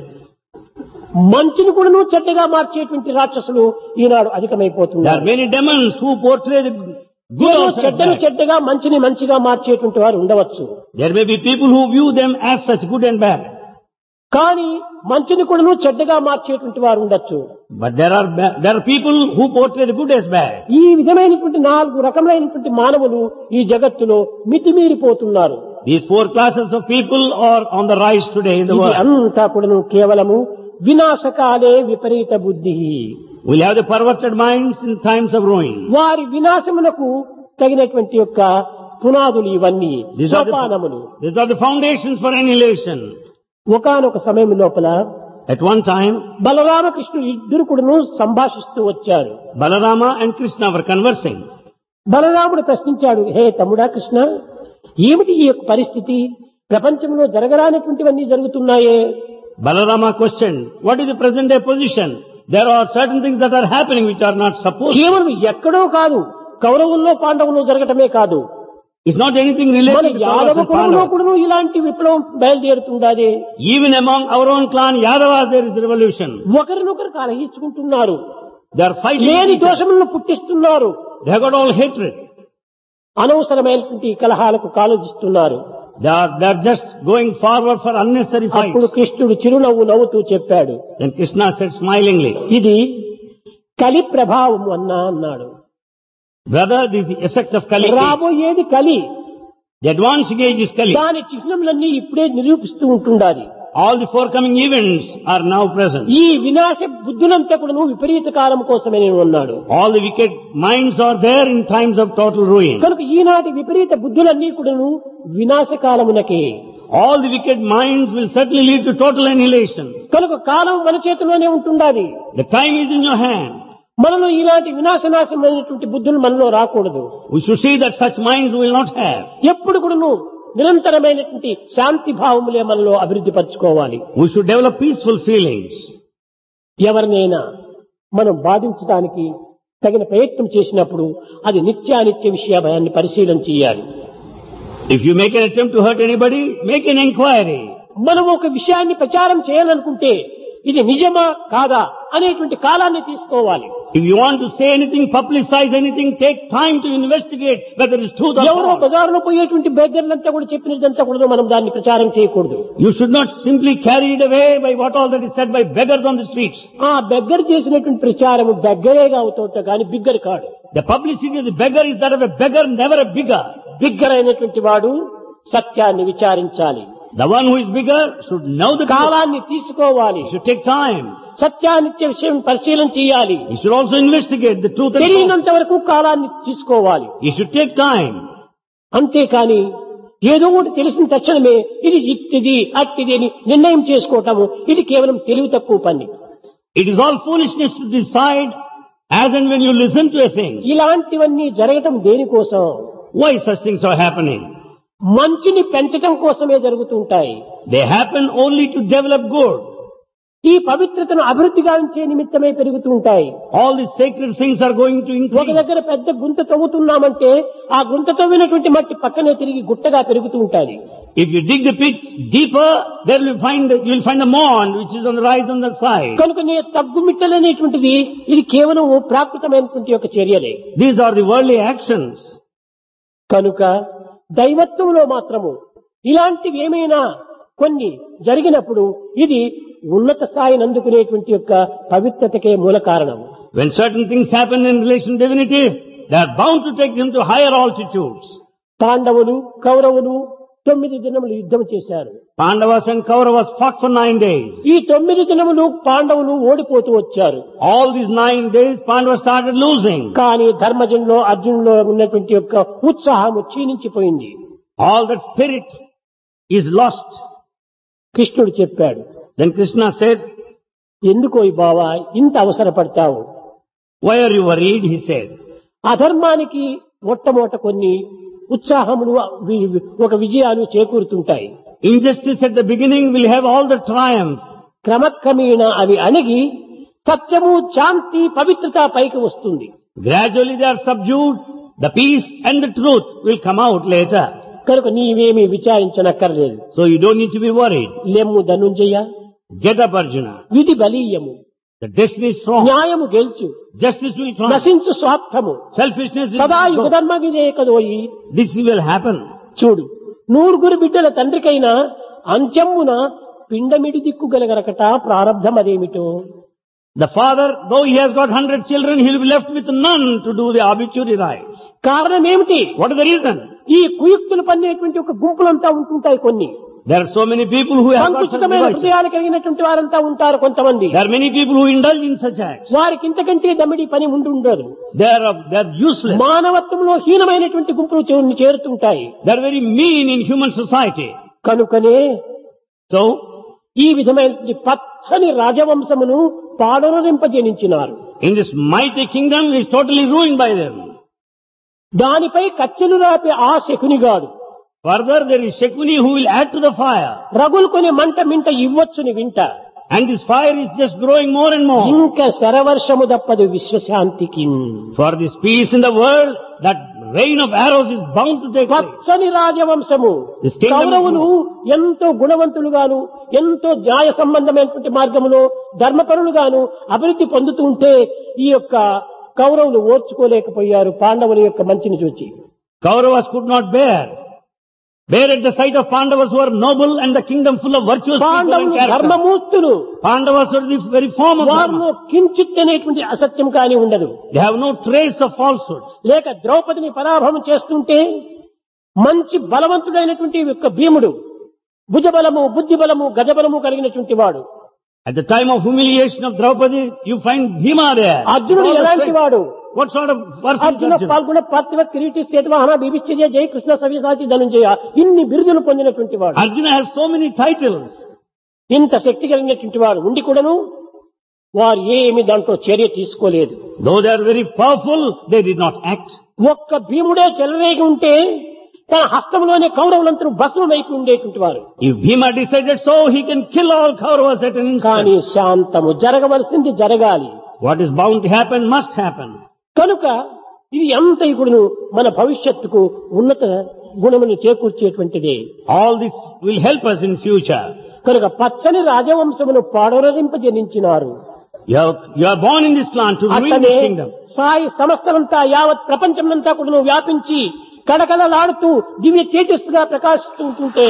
మంచిని కూడా చెడ్డగా మార్చేటువంటి రాక్షసులు ఈనాడు There are అధికమైపోతున్నారు. many demons who portray the Good ఏదో also as చెడ్డను bad. చెడ్డగా మంచిని మంచిగా మార్చేటువంటి వారు ఉండవచ్చు. There may be people who view them as such good and bad. కానీ మంచిని కూడాను చెడ్డగా మార్చేటువంటి వారు ఉండొచ్చు. But there are ba- there are people who portray the good as bad. ఈ విధమైనటువంటి నాలుగు రకములైనటువంటి మానవులు ఈ జగత్తులో మితిమీరిపోతున్నారు. These four classes of people are on the rise today in the ఇది world. అంతా కూడాను కేవలము వినాశకాలే విపరీత బుద్ధి. We'll have the perverted minds in times of ruin. వారి వినాశమునకు తగినటువంటి యొక్క పునాదులు ఇవన్నీ These are సోపానములు. the, these are the foundations for annihilation. ఒకానొక సమయం లోపల At one time, బలరామకృష్ణుడు ఇద్దరు కూడాను సంభాషిస్తూ వచ్చారు. Balarama and Krishna were conversing. బలరాముడు ప్రశ్నించాడు, హే తమ్ముడా కృష్ణ, ఏమిటి ఈ యొక్క పరిస్థితి? ప్రపంచంలో జరగరానటువంటివన్నీ జరుగుతున్నాయే. Balarama questioned, what is the present day position? There are certain things that are happening which are not supposed. కేవలం ఎక్కడో కాదు, కౌరవుల్లో పాండవుల్లో జరగటమే కాదు, It's not anything మన related to Kauravas Yadava and కులంలో Pandavas. కూడా ఇలాంటి విప్లవం బయలుదేరుతుండాలి. Even among our own clan, Yadavas, there is revolution. ఒకరినొకరు కలహించుకుంటున్నారు, They are fighting. లేని each other. దోషములను పుట్టిస్తున్నారు, They have got all hatred. అనవసరమైనటువంటి కలహాలకు కాలోచిస్తున్నారు. They are, they are just going forward for unnecessary అప్పుడు fights. కృష్ణుడు చిరునవ్వు నవ్వుతూ చెప్పాడు, Then Krishna said smilingly, ఇది కలి ప్రభావం అన్నా అన్నాడు. brother, this is the effect of Kali. రాబోయేది కలి, The advancing age is Kali. దాని చిహ్నములన్నీ ఇప్పుడే నిరూపిస్తూ ఉంటుండాలి. All the forthcoming events are now present. ఈ వినాశ బుద్ధులంతా కూడా విపరీత కాలం కోసమే నేను ఉన్నాడు. All the wicked minds are there in times of total ruin. కనుక ఈనాటి విపరీత బుద్ధులన్నీ కూడాను వినాశకాలమునకే. All the wicked minds will certainly lead to total annihilation. కనుక కాలం మన చేతిలోనే ఉంటుండాలి. The time is in your hand. మనలో ఇలాంటి వినాశనాశమైనటువంటి బుద్ధులు మనలో రాకూడదు. We should see that such minds we will not have. ఎప్పుడు కూడాను నిరంతరమైనటువంటి శాంతి భావములే మనలో అభివృద్ధి పరచుకోవాలి. We should develop peaceful feelings. ఎవరినైనా మనం బాధించడానికి తగిన ప్రయత్నం చేసినప్పుడు అది నిత్యానిత్య విషయాన్ని పరిశీలన చేయాలి. If you make an attempt to hurt anybody, make an inquiry. మనం ఒక విషయాన్ని ప్రచారం చేయాలనుకుంటే ఇది నిజమా కాదా అనేటువంటి కాలాన్ని తీసుకోవాలి. If you want to say anything, publicize anything, take time to investigate whether it's truth or ఎవరో false. బజారులో పోయేటువంటి బెగ్గర్లంతా కూడా చెప్పినదంతా కూడా మనం దాన్ని ప్రచారం చేయకూడదు. You should not simply carry it away by what all that is said by beggars on the streets. ఆ బెగ్గర్ చేసినటువంటి ప్రచారం బెగ్గరేగా అవుతుంది కానీ బిగ్గర్ కాడు. The publicity of the beggar is that of a beggar, never a bigger. Bigger అయినటువంటి వాడు సత్యాన్ని విచారించాలి. The one who is bigger should know the truth. కాలాన్ని తీసుకోవాలి. He should take time. సత్యానిత్య విషయం పరిశీలన చేయాలి. He should also investigate the truth and false. తెలియనంత వరకు కాలాన్ని తీసుకోవాలి. He should take time. అంతేకాని ఏదో ఒకటి తెలిసిన తక్షణమే ఇది ఇట్టిది అట్టిది అని నిర్ణయం చేసుకోవటము ఇది కేవలం తెలివి తక్కువ పని. It is all foolishness to decide as and when you listen to a thing. ఇలాంటివన్నీ జరగటం దేనికోసం? Why such things are happening? మంచిని పెంచటం కోసమే జరుగుతుంటాయి. They happen only to develop good. ఈ పవిత్రతను అభివృద్ధి గావించే నిమిత్తమే పెరుగుతూ ఉంటాయి. All these sacred things are going to ఒక increase. దగ్గర పెద్ద గుంత తవ్వుతున్నామంటే ఆ గుంత తవ్వినటువంటి మట్టి పక్కనే తిరిగి గుట్టగా పెరుగుతూ ఉంటుంది. If you dig the pit deeper, there will find you will find a mound which is on the rise on the side. కనుక నీ తగ్గుమిట్టలనేటువంటిది ఇది కేవలం ప్రాకృతమైనటువంటి యొక్క చర్యలే. These are the worldly actions. కనుక దైవత్వంలో మాత్రము ఇలాంటివి ఏమైనా కొన్ని జరిగినప్పుడు ఇది ఉన్నత స్థాయిని అందుకునేటువంటి యొక్క పవిత్రతకే మూల కారణం. When certain things happen in relation to divinity, they are bound to take them to higher altitudes. పాండవులు కౌరవులు తొమ్మిది దినములు యుద్ధం చేశారు. Pandavas and Kauravas fought for nine days. ఈ తొమ్మిది దినములు పాండవులు ఓడిపోతూ వచ్చారు. All these nine days, Pandavas started losing. కానీ ధర్మజంలో అర్జునులో ఉన్నటువంటి యొక్క ఉత్సాహము క్షీణించిపోయింది. All that spirit is lost. కృష్ణుడు చెప్పాడు, Then Krishna said, ఎందుకో ఈ బావా ఇంత అవసరపడతావు? why are you worried? He said, అధర్మానికి మొట్టమొదట కొన్ని ఉత్సాహములు వి- ఒక విజయాలు చేకూరుతుంటాయి. injustice at the beginning will have all the triumph. క్రమక్రమేణా అవి అణగి సత్యము శాంతి పవిత్రత పైకి వస్తుంది. Gradually they are subdued. The peace and the truth will come out later. కనుక నీవేమీ విచారించనక్కర్లేదు. So you don't need to be worried. లెమ్ము ధనుంజయ, Get up, Arjuna. విధి బలీయము, The destiny is strong. న్యాయము గెలుచు, Justice will triumph. నశించు స్వార్థము, Selfishness is సదా gone. యుగధర్మగిదే కదోయి. This will happen. చూడు, నూరుగురు బిడ్డల తండ్రికైనా అంత్యమున పిండమిడి దిక్కు గలగరకట ప్రారంధం అదేమిటో. The father, though he has got hundred children, he will be left with none to do the obituary rites. కారణం ఏమిటి? What is the reason? ఈ కుయుక్తులు పన్నేటువంటి ఒక గుంపులంతా ఉంటుంటాయి. కొన్ని There are so many people who have got such సంకుచితమైన devices. హృదయాలు కలిగినటువంటి వారంతా ఉంటారు కొంతమంది. There are many people who indulge in such acts. వారికి ఇంతకంటే దమ్మిడి పని ఉండి ఉండదు. They are, they are useless. మానవత్వంలో హీనమైనటువంటి గుంపులు చే- చేరుతుంటాయి. They are very mean in human society. కనుకనే So, ఈ విధమైనటువంటి పచ్చని రాజవంశమును పాడరింపజేయించినారు. in this mighty kingdom is totally ruined by them. దానిపై కచ్చెలు రాపే ఆ శకునిగాడు Further, there is Shekuni who will add to the fire. రగులుకొని మంట మింట ఇవ్వచ్చుని వింట. And this fire is just growing more and more. ఇంకా శరవర్షము దప్పదు విశ్వశాంతికి. For this peace in the world, that rain of arrows is bound to take place. పచ్చని రాజవంశము This kingdom of కౌరవులు ఎంతో గుణవంతులుగాను, ఎంతో న్యాయ సంబంధమైనటువంటి మార్గములో ధర్మపరులుగాను అభివృద్ధి పొందుతూ ఉంటే ఈ యొక్క కౌరవులు ఓర్చుకోలేకపోయారు పాండవుల యొక్క మంచిని చూచి. Kauravas could not bear. Bear at the sight of Pandavas who are noble and the kingdom full of virtuous people and పాండవులు character. ధర్మమూర్తులు. Pandavas are the very form of వారిలో dharma. కించిత్ అనేటువంటి అసత్యం కానీ ఉండదు. They have no trace of falsehood. లేక ద్రౌపదిని పరాభవం చేస్తుంటే మంచి బలవంతుడైనటువంటి యొక్క భీముడు భుజబలము, బుద్ధి బలము, గజబలము కలిగినటువంటి వాడు. At the time of humiliation of Draupadi, you find Bhima there. అర్జునుడు All the ఎలాంటి strength. వాడు? What sort of person is Arjuna Arjuna? పాల్గొన పార్థివ కిరీటి శ్వేతవాహన బిభిచ్చర్య జయ కృష్ణ సవ్యసాచి ధనుంజయ ఇన్ని బిరుదులు పొందినటువంటి వాడు. Arjuna has so many titles. ఇంత శక్తి కలిగినటువంటి వాడు ఉండి కూడాను వారు ఏమి దాంట్లో చర్య తీసుకోలేదు. Though they are very powerful, they did not act. ఒక్క భీముడే చెలరేగి ఉంటే తన హస్తంలోనే కౌరవులంతా భస్మమైపు ఉండేటువంటి వారు. If Bhima decided so, he can kill all Kauravas at an కానీ instant. శాంతము జరగవలసింది జరగాలి. What is bound to happen must happen. కనుక ఇది అంత ఇప్పుడు మన భవిష్యత్తుకు ఉన్నత గుణమును చేకూర్చేటువంటిదే. All this will help us in future. కనుక పచ్చని రాజవంశమును పాడరింపజనించినారు. You are, you are born in this land to ruin అట్లనే this kingdom. సాయి సంస్థలంతా యావత్ ప్రపంచమంతా కూడా వ్యాపించి కడకడలాడుతూ దివ్య తేజస్సుగా ప్రకాశిస్తూ ఉంటుంటే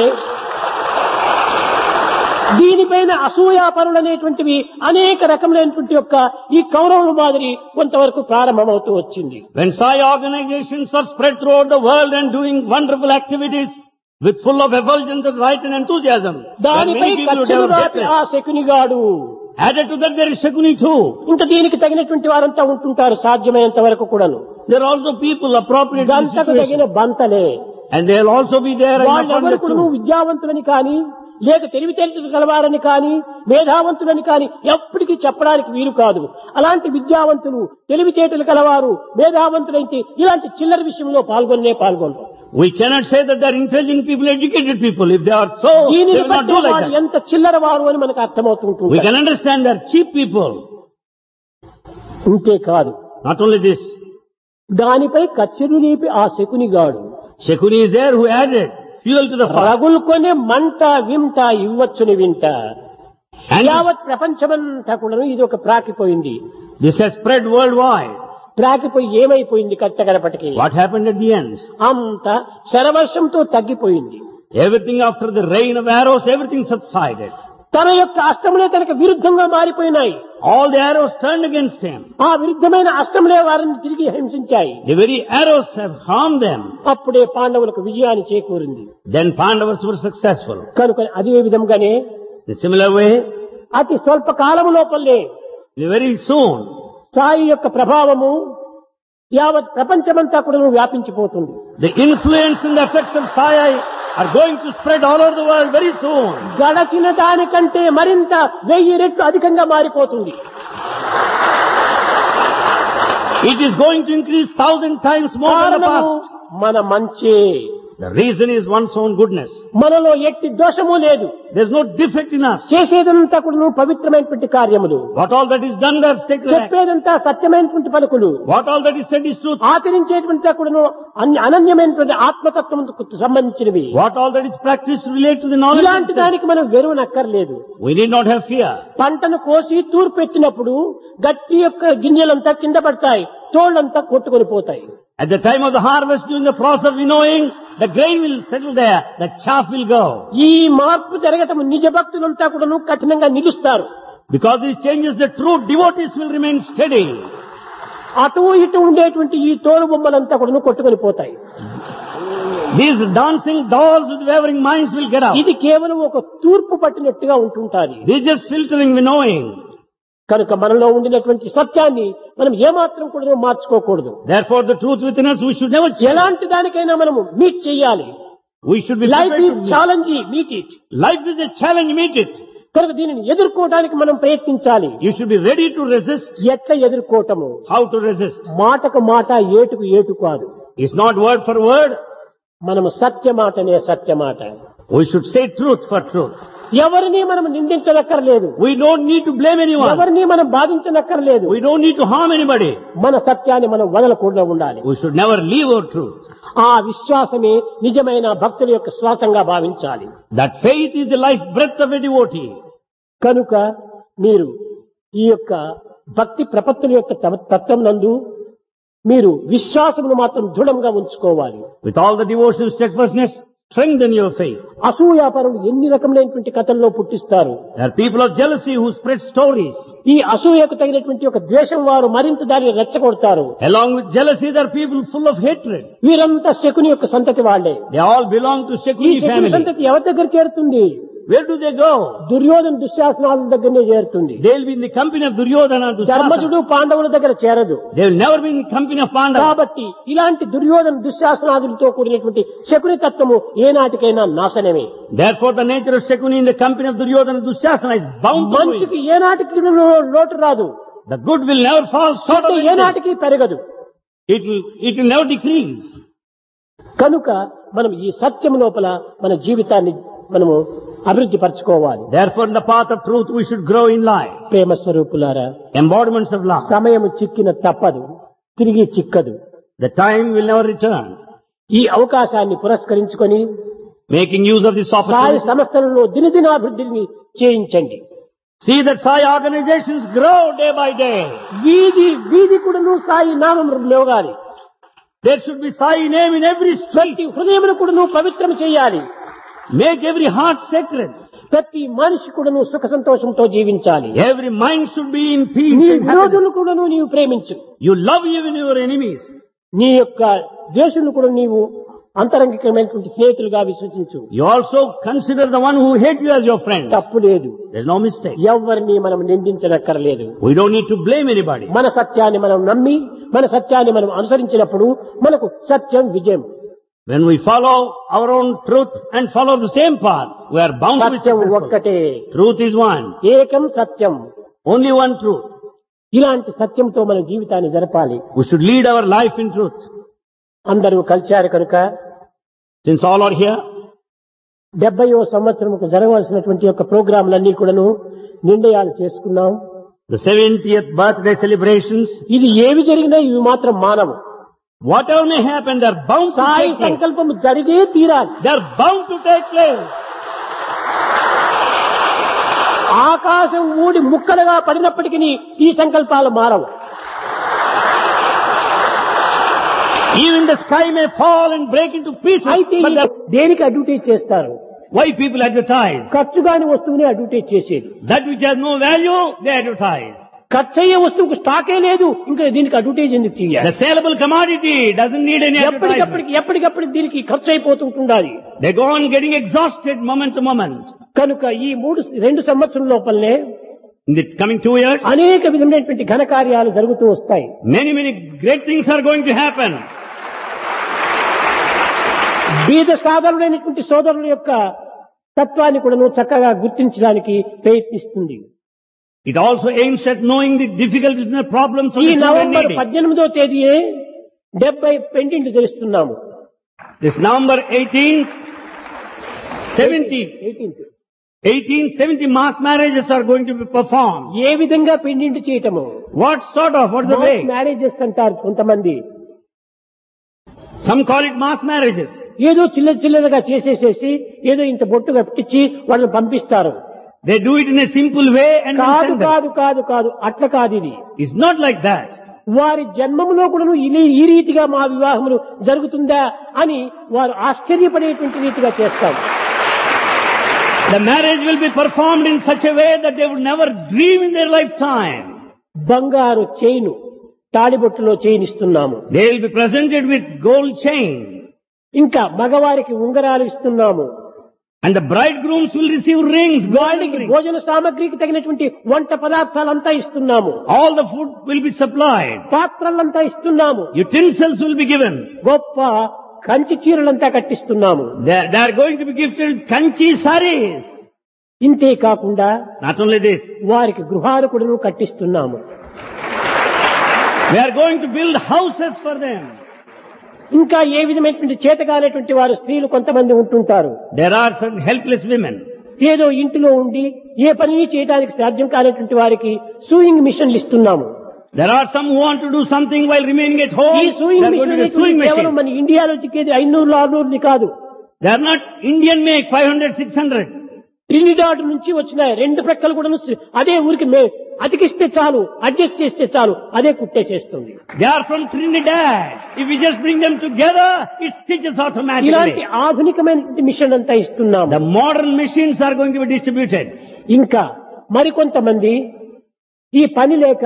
దీనిపైన అసూయాపరులు అనేటువంటివి అనేక రకములైనటువంటి యొక్క ఈ కౌరవుల మాదిరి కొంతవరకు ప్రారంభమవుతూ వచ్చింది. When Sai organizations are spread throughout the world and doing wonderful activities with full of effulgence and right and enthusiasm, there are దానిపై many people who కచ్చెలు develop రాపి hatred. ఆ శకునిగాడు Added to that, there is Shakuni too. ఇంకా దీనికి తగినటువంటి వారంతా ఉంటుంటారు సాధ్యమైనంత వరకు కూడాను. There are also people appropriate to the గంటకు తగిన situation. బంతలే. And they will also be there and వాళ్ళెవరు upon the కూడా truth. విద్యావంతులని కానీ లేక తెలివితేటలు కలవారని కానీ మేధావంతులని కానీ ఎప్పటికీ చెప్పడానికి వీలు కాదు. అలాంటి విద్యావంతులు తెలివితేటలు కలవారు మేధావంతులైతే ఇలాంటి చిల్లర విషయంలో పాల్గొనే పాల్గొనరు. We cannot say that they are intelligent people, educated people. If they are so, they దీనిని will not బట్టి do like వారు that. ఎంత చిల్లర వారు అని మనకు అర్థమవుతుంటుంది. We can understand they are cheap people. ఇంతే కాదు, Not only this, దానిపై కచ్చెరు లేపి ఆ శకునిగాడు Shakuni is there who added fuel to the fire. రగులుకొనే మంట వింట ఇవ్వచ్చుని వింట. And యావత్ ప్రపంచమంతా కూడా ఇది ఒక ప్రాకిపోయింది. this has spread worldwide. ప్రాకిపోయి ఏమైపోయింది కట్టగడపటికి What happened at the end? అంత శరవర్షంతో తగ్గిపోయింది. Everything after the rain of arrows, everything subsided. తన యొక్క అష్టములే తనకు విరుద్ధంగా మారిపోయినాయి. All the arrows turned against him. ఆ విరుద్ధమైన అష్టములే వారిని తిరిగి హింసించాయి. The very arrows have harmed them. అప్పుడే పాండవులకు విజయాన్ని చేకూరింది. Then Pandavas were successful. కనుక అదే విధంగానే In a similar way, అతి స్వల్ప కాలము లోపలే very soon, సాయి యొక్క ప్రభావము యావత్ ప్రపంచమంతా కూడా వ్యాపించిపోతుంది. the influence and the effects of Sai are going to spread all over the world very soon. గడచిన దానికంటే మరింత వెయ్యి రెట్లు అధికంగా మారిపోతుంది. It is going to increase thousand times more than the కారణము past. మన మంచే. The reason is one's own goodness. మనలో ఎట్టి దోషము లేదు. There's no defect in us. చేసేదంతా కూడా పవిత్రమైనటువంటి కార్యములు. What all that is done, that's sacred. చెప్పేదంతా సత్యమైనటువంటి పలుకులు. What all that is said is truth. ఆచరించేటువంటి కూడా అనన్యమైనటువంటి ఆత్మతత్వముకు సంబంధించినవి. What all that is practiced relate to the knowledge. ఇలాంటి దానికి మనం వెరువనక్కర్లేదు. We need not have fear. పంటను కోసి తూర్పు పెట్టినప్పుడు గట్టి యొక్క గింజలంతా కింద పడతాయి, తోళ్లంతా కొట్టుకొని పోతాయి. At the time of the harvest, during the process of winnowing, the grain will settle there, the chaff will go. ఈ మార్పు జరగటం నిజ భక్తులంతా కూడా కఠినంగా నిలుస్తారు. Because these changes, the true devotees will remain steady. అటు ఇటు ఉండేటువంటి ఈ తోలు బొమ్మలంతా కూడా కొట్టుకొని పోతాయి. These dancing dolls with wavering minds will get up. ఇది కేవలం ఒక తూర్పు పట్టినట్టుగా ఉంటుంటారు. This is just filtering winnowing. కనుక మనలో ఉండినటువంటి సత్యాన్ని మనం ఏమాత్రం కూడా మార్చుకోకూడదు. Therefore, the truth within us, we should never change. ఎలాంటి దానికైనా మనము మీట్ చేయాలి. We should be life prepared is to meet. Challenge, meet it. Life is a challenge, meet it. కనుక దీనిని ఎదుర్కోవడానికి మనం ప్రయత్నించాలి. You should be ready to resist. ఎట్లా ఎదుర్కోవటము? How to resist? మాటకు మాట, ఏటుకు ఏటు కాదు. It's not word for word. మనము సత్యమాటనే సత్యమాట. We should say truth for truth. ఎవరిని మనం నిందించనక్కర్లేదు. We don't need to blame anyone. ఎవరిని మనం బాధించనక్కర్లేదు. We don't need to harm anybody. మన సత్యాన్ని మనం వదలకుండా ఉండాలి. We should never leave our truth. ఆ విశ్వాసమే నిజమైన భక్తుల యొక్క శ్వాసంగా భావించాలి. That faith is the life breath of a devotee. కనుక మీరు ఈ యొక్క భక్తి ప్రపత్తుల యొక్క తత్వం నందు మీరు విశ్వాసమును మాత్రం దృఢంగా ఉంచుకోవాలి. With all the devotion, steadfastness, strengthen your faith. అసూయాపరులు ఎన్ని రకములైనటువంటి కథల్లో పుట్టిస్తారు. There are people of jealousy who spread stories. ఈ అసూయకు తగినటువంటి ఒక ద్వేషం వారు మరింత దాన్ని రెచ్చగొడతారు. Along with jealousy, there are people full of hatred. వీరంతా శకుని యొక్క సంతతి వాళ్లే. They all belong to ఈ Shakuni శకుని family. సంతతి ఎవరి దగ్గర చేరుతుంది? Where do they go? Duryodhana దుశ్శాసనాల దగ్గరనే చేరుతుంది. They will be in the company of Duryodhana and ధర్మజుడు Dushasana. పాండవుల దగ్గర చేరదు. They will never be in the company of Pandava. కాబట్టి ఇలాంటి దుర్యోధన దుశ్శాసనాదులతో కూడినటువంటి శకుని తత్వము ఏనాటికైనా నాశనమే. Therefore, the nature of Shakuni in the company of Duryodhana and Dushasana is bound to ruin. మంచికి ఏనాటికి లోటు రాదు. The good will never fall short of it. ఏనాటికి పెరగదు. It will, it will never decrease. కనుక మనం ఈ సత్యం లోపల మన జీవితాన్ని మనము అభివృద్ధి పరచుకోవాలి. Therefore, in the path of truth, we should grow in life. ప్రేమ స్వరూపులారా, Embodiments of love. సమయం చిక్కిన తప్పదు, తిరిగి చిక్కదు. The time will never return. ఈ అవకాశాన్ని పురస్కరించుకొని Making use of this Sai opportunity. సంస్థలలో దినదినాభివృద్ధిని చేయించండి. See that Sai organizations grow day by day. వీధి వీధి కూడాను సాయి నామం మ్రోగాలి. There should be Sai name in every street. ప్రతి హృదయమును కూడాను పవిత్రం చేయాలి. Make every heart sacred. ప్రతి మనిషి కూడాను సుఖ సంతోషంతో జీవించాలి. Every mind should be in peace నీ and happiness. విరోధులను కూడాను నీవు ప్రేమించు. You love even your enemies. నీ యొక్క ద్వేషులను కూడా నీవు అంతరంగికమైనటువంటి స్నేహితులుగా విశ్వసించు. You also consider the one who hate you as your friend. తప్పు లేదు. There's no mistake. ఎవరిని మనం నిందించనక్కర్లేదు. We don't need to blame anybody. మన సత్యాన్ని మనం నమ్మి మన సత్యాన్ని మనం అనుసరించినప్పుడు మనకు సత్యం విజయం. When we follow our own truth and follow the same path, we are bound to be Satyam successful. ఒక్కటే. Truth is one. ఏకం సత్యం. Only one truth. ఇలాంటి సత్యంతో మన జీవితాన్ని జరపాలి. We should lead our life in truth. అందరూ కలిశారు కనుక Since all are here, డెబ్బయో సంవత్సరంకు జరగవలసినటువంటి యొక్క ప్రోగ్రాంలన్నీ కూడాను నిర్ణయాలు చేసుకున్నాం. the seventieth birthday celebrations, ఇది ఏవి జరిగినా ఇవి మాత్రం మానవు. whatever may happen, they are bound to Sai take place. సంకల్పం జరిగే తీరాలి. They are bound to take place. ఆకాశం ఊడి ముక్కలుగా పడినప్పటికీ ఈ సంకల్పాలు మారవు. Even the sky may fall and break into pieces. అయితే But ఈ they are- దేనికి అడ్వర్టైజ్ చేస్తారు? why people advertise? ఖర్చు కాని వస్తువుని అడ్వర్టైజ్ చేసేది. That which has no value, they advertise. ఖర్చు అయ్యే వస్తువుకు స్టాకే లేదు, ఇంకా దీనికి అడ్వర్టైజ్ ఎందుకు The చేయాలి? saleable commodity doesn't need any advertisement. ఎప్పటికప్పటికి ఎప్పటికప్పుడు దీనికి ఖర్చు అయిపోతుంటుండాలి. They go on getting exhausted moment to moment. కనుక ఈ మూడు రెండు సంవత్సరం లోపలనే In the coming two years, అనేక విధమైనటువంటి ఘనకార్యాలు జరుగుతూ వస్తాయి. many, many great things are going to happen. బీద సాధారణమైనటువంటి సోదరుల యొక్క తత్వాన్ని కూడా నువ్వు చక్కగా గుర్తించడానికి ప్రయత్నిస్తుంది. It also aims at knowing the difficulties and the problems of ఈ the poor and November needy. పద్దెనిమిదో తేదీయే డెబ్బై పెండింట్ తెలుస్తున్నాము. This November eighteenth, seventeenth, eighteenth eighteen seventy mass marriages are going to be performed. ఏ విధంగా పెండింటి చేయటము? What sort of, what is the way? Marriages అంటారు కొంతమంది. Some call it mass marriages. ఏదో చిల్లర చిల్లరగా చేసేసేసి ఏదో ఇంత బొట్టు కట్టించి వాళ్ళని పంపిస్తారు. They do it in a simple way and then కాదు send them. కాదు కాదు కాదు అట్లా కాదు ఇది. It's not like that. వారి జన్మములో కూడా ఈ రీతిగా మా వివాహములు జరుగుతుందా అని వారు ఆశ్చర్యపడేటువంటి రీతిగా చేస్తారు. The marriage will be performed in such a way that they would never dream in their lifetime. బంగారు చైను తాడిబొట్టులో చైన్ ఇస్తున్నాము. They will be presented with gold chain. ఇంకా మగవారికి ఉంగరాలు ఇస్తున్నాము. And the bridegrooms will receive rings, golden వాళ్ళకి rings. భోజన సామగ్రికి తగినటువంటి వంట పదార్థాలంతా ఇస్తున్నాము. All the food will be supplied. పాత్రలంతా ఇస్తున్నాము. Utensils will be given. గొప్ప Kanchi చీరలంతా కట్టిస్తున్నాము. They, they are going to be gifted kanchi saris. ఇంతే కాకుండా Not only this, వారికి గృహాలు కూడా కట్టిస్తున్నాము. we are going to build houses for them. ఇంకా ఏ విధమైనటువంటి చేతగానేటువంటి వారు స్త్రీలు కొంతమంది ఉంటుంటారు. There are some helpless women. ఏదో ఇంటిలో ఉండి ఏ పని చేయడానికి సాధ్యం కానటువంటి వారికి సూయింగ్ మిషన్లు ఇస్తున్నాము. There are some who want to do something while remaining at home. ఈ They sewing are going to machine be sewing కేవలం machines. మన ఇండియాలో చిక్కేది ఐనూరు ఆరునూరుది కాదు. They are not Indian make, five hundred, six hundred. Trinidad నుంచి వచ్చినాయి. రెండు ప్రక్కలు కూడా అదే ఊరికి మే అతికిస్తే చాలు, అడ్జస్ట్ చేస్తే చాలు, అదే కుట్టేసేస్తుంది. They are from Trinidad. If we just bring them together, it stitches automatically. ఇలాంటి ఆధునికమైన మిషన్ అంతా ఇస్తున్నాము. The modern machines are going to be distributed. ఇంకా మరికొంతమంది ఈ పని లేక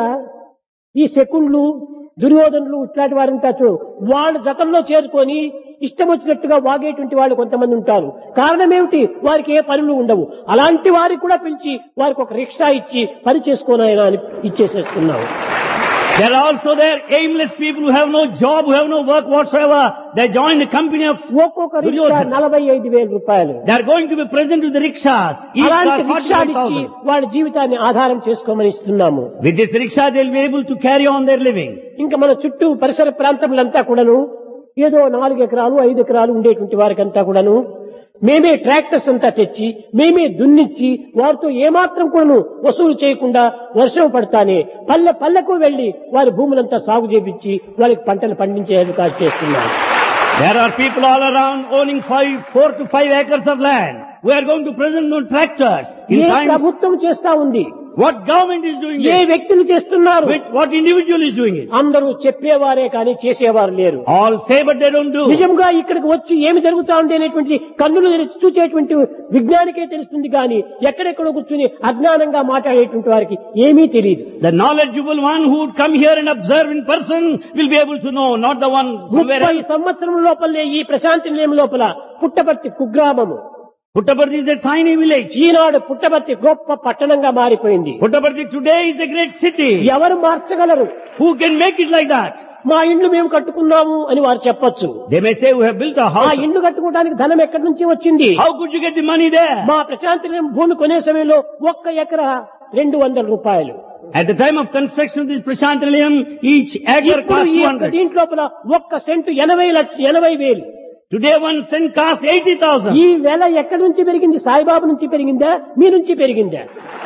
ఈ శకుండ్లు దుర్యోధనులు ఇట్లాంటి వారంతా చూ వాళ్ళ జతంలో చేరుకొని ఇష్టం వచ్చినట్టుగా వాగేటువంటి వాళ్ళు కొంతమంది ఉంటారు. కారణం ఏమిటి? వారికి ఏ పనులు ఉండవు. అలాంటి వారికి కూడా పిలిచి వారికి ఒక రిక్షా ఇచ్చి పని చేసుకోనాయన అని ఇచ్చేసేస్తున్నాము. There are also there aimless people who have no job, who have no work whatsoever. They join the company of ఒక్కొక్క రిక్షా Duryodhana. నలభై ఐదు వేల రూపాయలు. They are going to be present with the rickshaws. Each అలాంటి car రిక్షాలు ఇచ్చి forty-five thousand. వాళ్ళ జీవితాన్ని ఆధారం చేసుకోమని ఇస్తున్నాము. With this rickshaw, they will be able to carry on their living. ఇంకా మన చుట్టూ పరిసర ప్రాంతములంతా కూడాను ఏదో నాలుగు ఎకరాలు ఐదు ఎకరాలు ఉండేటువంటి వారికంతా కూడాను మేమే ట్రాక్టర్స్ అంతా తెచ్చి మేమే దున్నిచ్చి వారితో ఏమాత్రం కూడాను వసూలు చేయకుండా వర్షం పడతానే పల్లె పల్లెకు వెళ్లి వారి భూములంతా సాగు చేపించి వారికి పంటలు పండించే అధికారం చేస్తున్నారు. There are people all around owning five, four to five acres of land. We are going to present on tractors. In A time, ప్రభుత్వం చేస్తా ఉంది? what government is doing A it? వ్యక్తులు చేస్తున్నారు? Which, what individual is doing it? అందరూ చెప్పేవారే కానీ చేసేవారు లేరు. All say but they don't do. నిజంగా ఇక్కడికి వచ్చి ఏమి జరుగుతా ఉంది అనేటువంటి కన్నులు తెరిచి చూసేటువంటి విజ్ఞానికే తెలుస్తుంది కానీ ఎక్కడెక్కడో కూర్చుని అజ్ఞానంగా మాట్లాడేటువంటి వారికి ఏమీ తెలియదు. The knowledgeable one who would come here and observe in person will be able to know, not the one somewhere ముప్పై else. సంవత్సరం లోపలే ఈ ప్రశాంతి నిలయం లోపల Puttaparthi కుగ్రామము Puttaparthi is a tiny village. ఈనాడు పుట్టపర్తి గొప్ప పట్టణంగా మారిపోయింది. Puttaparthi today is a great city. ఎవరు మార్చగలరు? Who can make it like that? మా ఇండ్లు మేము కట్టుకున్నాము అని వారు చెప్పొచ్చు. They may say we have built a ఆ house. ఇండ్లు కట్టుకోవడానికి ధనం ఎక్కడి నుంచి వచ్చింది? How could you get the money there? మా ప్రశాంతి నిలయం భూమి కొనే సమయంలో ఒక్క ఎకరా రెండు వందల రూపాయలు. At the time of construction of this Prashant Nilayam, each acre ఇప్పుడు cost ఈ two యొక్క hundred. దీంట్లోపల ఒక్క సెంటు ఎనభై లక్ష ఎనభై వేలు. Today one cent costs eighty thousand. ఈ వేల ఎక్కడి నుంచి పెరిగింది? సాయిబాబు నుంచి పెరిగిందా? మీ నుంచి పెరిగిందా?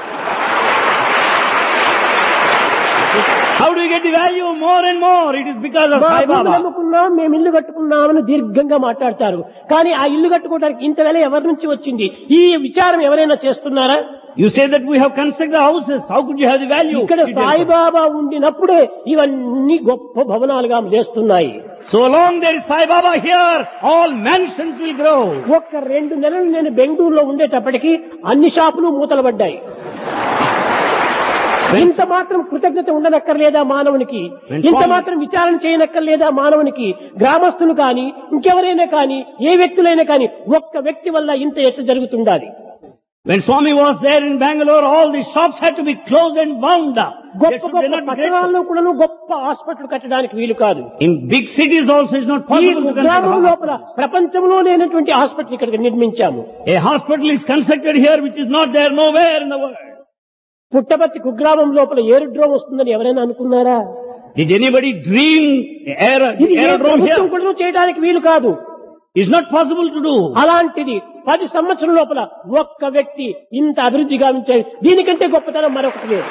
How do you get the value more and more? It is because of మా Sai భూములు Baba. అమ్ముకున్నాం, మేము ఇల్లు కట్టుకున్నామని దీర్ఘంగా మాట్లాడతారు. కానీ ఆ ఇల్లు కట్టుకోవడానికి ఇంత వేల ఎవరి నుంచి వచ్చింది? ఈ విచారం ఎవరైనా చేస్తున్నారా? You say that we have constructed houses. How could you have the value? ఇక్కడ సాయిబాబా ఉండినప్పుడే ఇవన్నీ గొప్ప భవనాలుగా చేస్తున్నాయి. So long there is Sai Baba here, all mansions will grow. ఒక్క రెండు నెలలు నేను బెంగళూరులో ఉండేటప్పటికి అన్ని షాపులు మూతలు పడ్డాయి. ఇంత మాత్రం కృతజ్ఞత ఉండనక్కర్లేదా మానవునికి? ఇంత మాత్రం విచారణ చేయనక్కర్లేదా మానవునికి? గ్రామస్తులు కానీ ఇంకెవరైనా కానీ ఏ వ్యక్తులైనా కానీ ఒక్క వ్యక్తి వల్ల ఇంత ఎట్లా జరుగుతుండాలి? When Swami was there in Bangalore, all the shops had to be closed and wound up. They గొప్ప should- గొప్ప they're not grateful. పట్టణాల్లో కూడా గొప్ప హాస్పిటల్ కట్టడానికి వీలు కాదు. In big cities also it's not ఈ possible to గ్రామం construct లోపల hospitals. ప్రపంచంలో లేనటువంటి హాస్పిటల్ ఇక్కడ నిర్మించాము. A hospital is constructed here which is not there nowhere in the world. Puttaparthi కుగ్రామం లోపల ఏరోడ్రోమ్ వస్తుందని ఎవరైనా అనుకున్నారా? Did anybody dream aer- ఇది ఏ aerodrome ప్రభుత్వం here? కూడా చేయడానికి వీలు కాదు. It's not possible to do. అలాంటిది పది సంవత్సరం లోపల ఒక్క వ్యక్తి ఇంత అభివృద్ధి గావించాడు. దీనికంటే గొప్పతనం మరొకటి లేదు.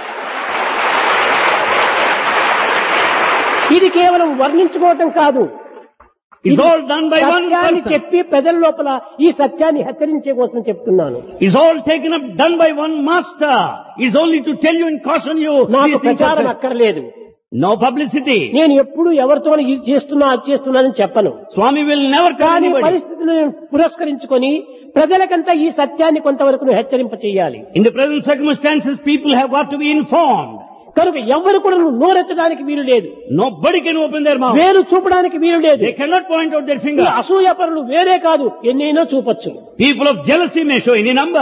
ఇది కేవలం వర్ణించుకోవటం కాదు. It's all done by one సత్యాన్ని person. చెప్పి ప్రజల లోపల ఈ సత్యాన్ని హెచ్చరించే కోసం చెప్తున్నాను. It's all taken up, done by one master. It's only to tell you and caution you. నాకు These things are ప్రచారం said. అక్కర్లేదు. No publicity. నేను ఎప్పుడు ఎవరితో ఇది చేస్తున్నా అది చేస్తున్నానని చెప్పను. Swami will never tell కానీ anybody. పరిస్థితులను పురస్కరించుకొని ప్రజలకంతా ఈ సత్యాన్ని కొంతవరకు హెచ్చరింప చేయాలి. In the present circumstances, people have got to be informed. కనుక ఎవరు కూడా నోరెత్తడానికి వీలు లేదు. Nobody can open their mouth. వేలు చూపడానికి వీలు లేదు. They cannot point out their ఈ finger. అసూయపరులు వేరే కాదు, ఎన్నైనా చూపొచ్చు. People of jealousy may show any number.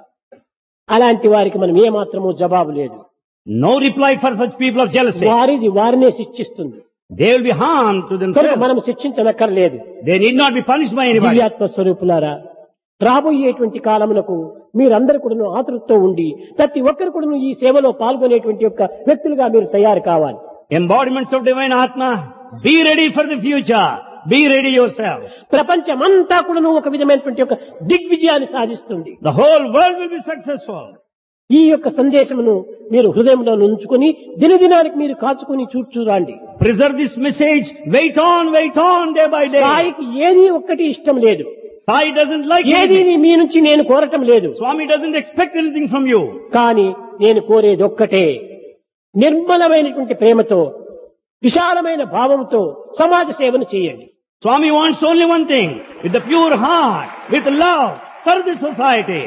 అలాంటి వారికి మనం ఏ మాత్రము జవాబు లేదు. No reply for such people of jealousy. వారిది వారినే శిక్షిస్తుంది. They will be harmed to కనుక themselves. మనం శిక్షించనక్కర్లేదు. They need not be punished by anybody. దివ్యాత్మ స్వరూపులారా, రాబోయేటువంటి కాలమునకు మీరందరూ కూడా ఆతృతతో ఉండి ప్రతి ఒక్కరు కూడా ఈ సేవలో పాల్గొనేటువంటి యొక్క వ్యక్తులుగా మీరు తయారు కావాలి. Embodiments of divine Atma, be ready for the future. Be ready yourself. ప్రపంచమంతా కూడా ఒక విధమైనటువంటి యొక్క దిగ్విజయాన్ని సాధిస్తుంది. The whole world will be successful. ఈ యొక్క సందేశమును మీరు హృదయంలో ఉంచుకొని దినదినానికి మీరు కాచుకొని చూచురాండి. Preserve this message. Wait on, wait on day by day. సాయికి ఏది ఒక్కటి ఇష్టం లేదు. Sai doesn't like ఏది anything. మీ నుంచి నేను కోరటం లేదు. Swami doesn't expect anything from you. కానీ నేను కోరేది ఒక్కటే, నిర్మలమైనటువంటి ప్రేమతో విశాలమైన భావంతో సమాజ సేవను చేయండి. Swami wants only one thing. With the pure heart, with love, serve the society.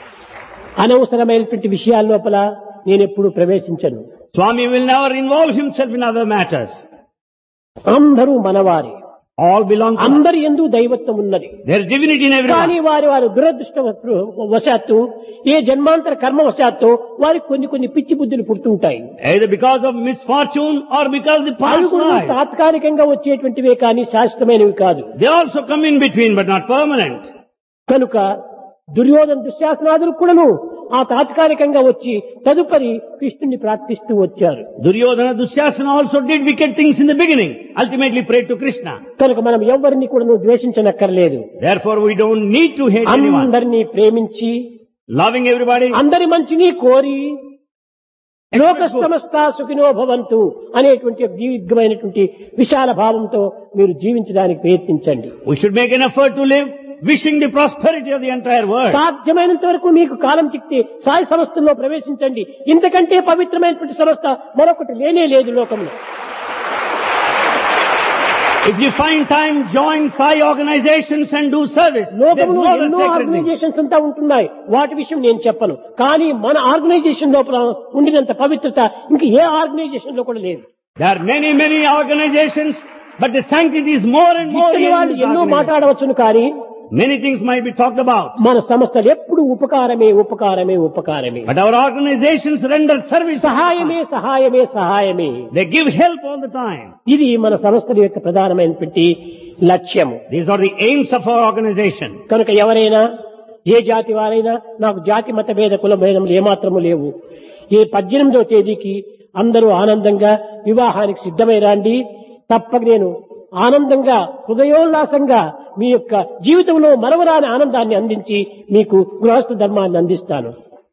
అనవసరమైనటువంటి విషయాల లోపల నేను ఎప్పుడు ప్రవేశించను. Swami will never involve himself in other matters. అందరూ మనవారి, All belong to us. అందరి యందు దైవత్వం ఉన్నది. There is divinity in కానీ everyone. వారి వారి దురదృష్ట వశాత్తు ఏ జన్మాంతర కర్మ వశాత్తు వారికి కొన్ని కొన్ని పిచ్చి బుద్ధులు పుడుతుంటాయి. Either because of misfortune or because the అవి past కూడా life. తాత్కాలికంగా వచ్చేటువంటివే కానీ శాశ్వతమైనవి కాదు. They also come in between but not permanent. కనుక దుర్యోధన దుశ్శాసనాదులు కూడాను ఆ తాత్కాలికంగా వచ్చి తదుపరి కృష్ణుని ప్రార్థిస్తూ వచ్చారు. Duryodhana, Dusyasana also did wicked things in the beginning. Ultimately prayed to Krishna. కనుక మనం ఎవరిని కూడా ద్వేషించనక్కర్లేదు. Therefore we don't need to hate anyone. అందరినీ ప్రేమించి Loving everybody. అందరి మంచిని కోరి లోక సమస్త సుఖినో భవంతు అనేటువంటి దీర్ఘమైనటువంటి విశాల భావంతో మీరు జీవించడానికి ప్రయత్నించండి. We should make an effort to live wishing the prosperity of the entire world. సాధ్యమైనంత వరకు మీకు కాలం చిక్తే సాయి సంస్థల్లో ప్రవేశించండి. ఇంతకంటే పవిత్రమైనటువంటి సంస్థ మరొకటి లేనే లేదు లోకంలో. If you find time, join Sai organizations and do service. There's లోకంలో no other ఎన్నో sacred thing. ఆర్గనైజేషన్స్ అంతా ఉంటున్నాయి, వాటి విషయం నేను చెప్పను. కానీ మన ఆర్గనైజేషన్ లోపల ఉండినంత పవిత్రత ఇంక ఏ ఆర్గనైజేషన్ లో కూడా లేదు. There are many, many organizations, but the sanctity is more and more. ఇక్కడి in వాళ్ళు this ఎన్నో organization. మాట్లాడవచ్చును, కానీ Many things might be talked about. మన సంస్థలు ఎప్పుడు ఉపకారమే ఉపకారమే ఉపకారమే, But our organizations render service. సహాయమే సహాయమే సహాయమే. They give help all the time. ఇది మన సంస్థల యొక్క ప్రధానమైనటువంటి లక్ష్యము. These are the aims of our organization. కనుక ఎవరైనా ఏ జాతి వారైనా, నాకు జాతి మత భేద కుల భేదములు ఏమాత్రము లేవు. ఏ పద్దెనిమిదవ తేదీకి అందరూ ఆనందంగా వివాహానికి సిద్ధమై రండి. తప్పక నేను ఆనందంగా హృదయోల్లాసంగా మీ యొక్క జీవితంలో మరవరాని ఆనందాన్ని అందించి మీకు గృహస్థ ధర్మాన్ని అందిస్తాను.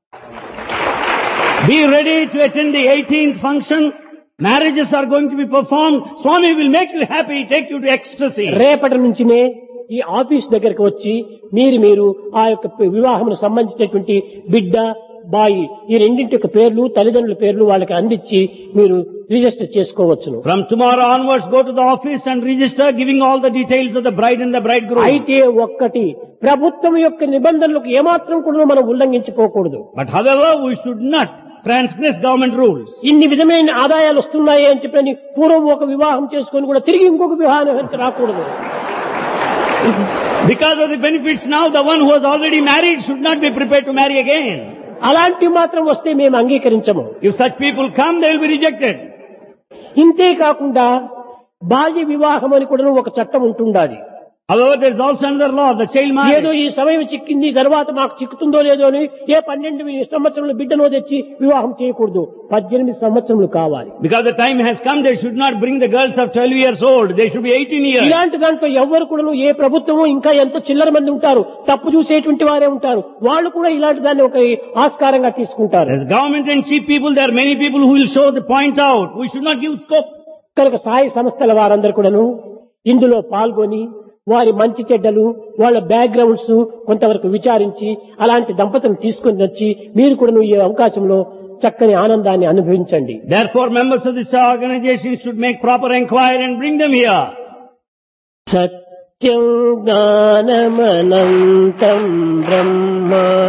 Be ready to attend the eighteenth function. Marriages are going to be performed. Swami will make you happy, take you to ecstasy. రేపటి నుంచినే ఈ ఆఫీస్ దగ్గరికి వచ్చి మీరు మీరు ఆ యొక్క వివాహమును సంబంధించినటువంటి బిడ్డ బాయి ఈ రెండింటి యొక్క పేర్లు తల్లిదండ్రుల పేర్లు వాళ్ళకి అందించి మీరు రిజిస్టర్ చేసుకోవచ్చును. From tomorrow onwards, go to the office and register, giving all the details of the bride and the bridegroom. అయితే ఒక్కటి, ప్రభుత్వం యొక్క నిబంధనలకు ఏమాత్రం కూడా మనం ఉల్లంఘించుకోకూడదు. But however, we should not transgress government rules. ఇన్ని విధమైన ఆదాయాలు వస్తున్నాయి అని చెప్పని పూర్వం ఒక వివాహం చేసుకొని కూడా తిరిగి ఇంకొక వివాహం రాకూడదు. Because of the benefits now, the one who was already married should not be prepared to marry again. అలాంటి మాత్రం వస్తే మేము అంగీకరించము. If such people come, they will be rejected. ఇంతే కాకుండా బాల్య వివాహం అని కూడా ఒక చట్టం ఉంటుండాలి. However, there is also another law, the child ఏదో marriage. ఈ సమయం చిక్కింది తర్వాత మాకు చిక్కుతుందో లేదో అని ఏ పన్నెండు సంవత్సరముల బిడ్డనో తెచ్చి వివాహం చేయకూడదు. పద్దెనిమిది సంవత్సరములు కావాలి. Because the time has come, they should not bring the girls of twelve years old. They should be eighteen years. ఇలాంటి దాంట్లో ఎవ్వరు కూడా ఏ ప్రభుత్వము ఇంకా ఎంత చిల్లర మంది ఉంటారు, తప్పు చూసేటువంటి వారే ఉంటారు. వాళ్ళు కూడా ఇలాంటి దాన్ని ఒక ఆస్కారంగా తీసుకుంటారు. As government and cheap people, there are many people who will show the point out. We should not give scope. కనుక సాయి సంస్థల వారందరూ కూడాను ఇందులో పాల్గొని వారి మంచి చెడ్డలు వాళ్ళ బ్యాక్గ్రౌండ్స్ కొంతవరకు విచారించి అలాంటి దంపతులను తీసుకుని వచ్చి మీరు కూడా ఈ అవకాశంలో చక్కని ఆనందాన్ని అనుభవించండి. Therefore, members of this organization should make proper enquiry and bring them here. సత్యం జ్ఞానమనంతం బ్రహ్మ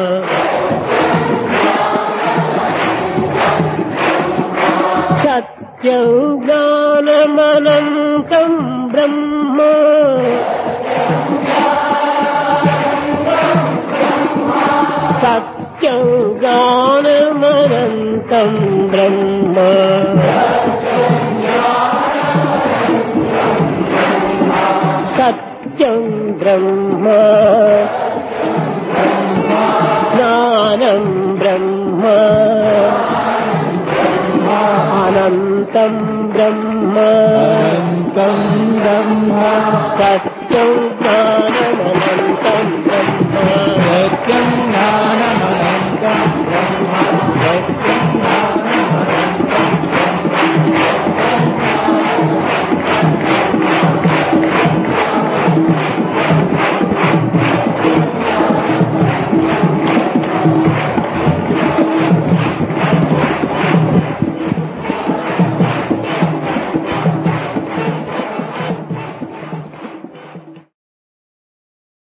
సత్యం జ్ఞానమనంతం బ్రహ్మ సత్యం జ్ఞానమనంతం బ్రహ్మ సత్యం బ్రహ్మ జ్ఞానం బ్రహ్మ అనంతం బ్రహ్మ సత్యం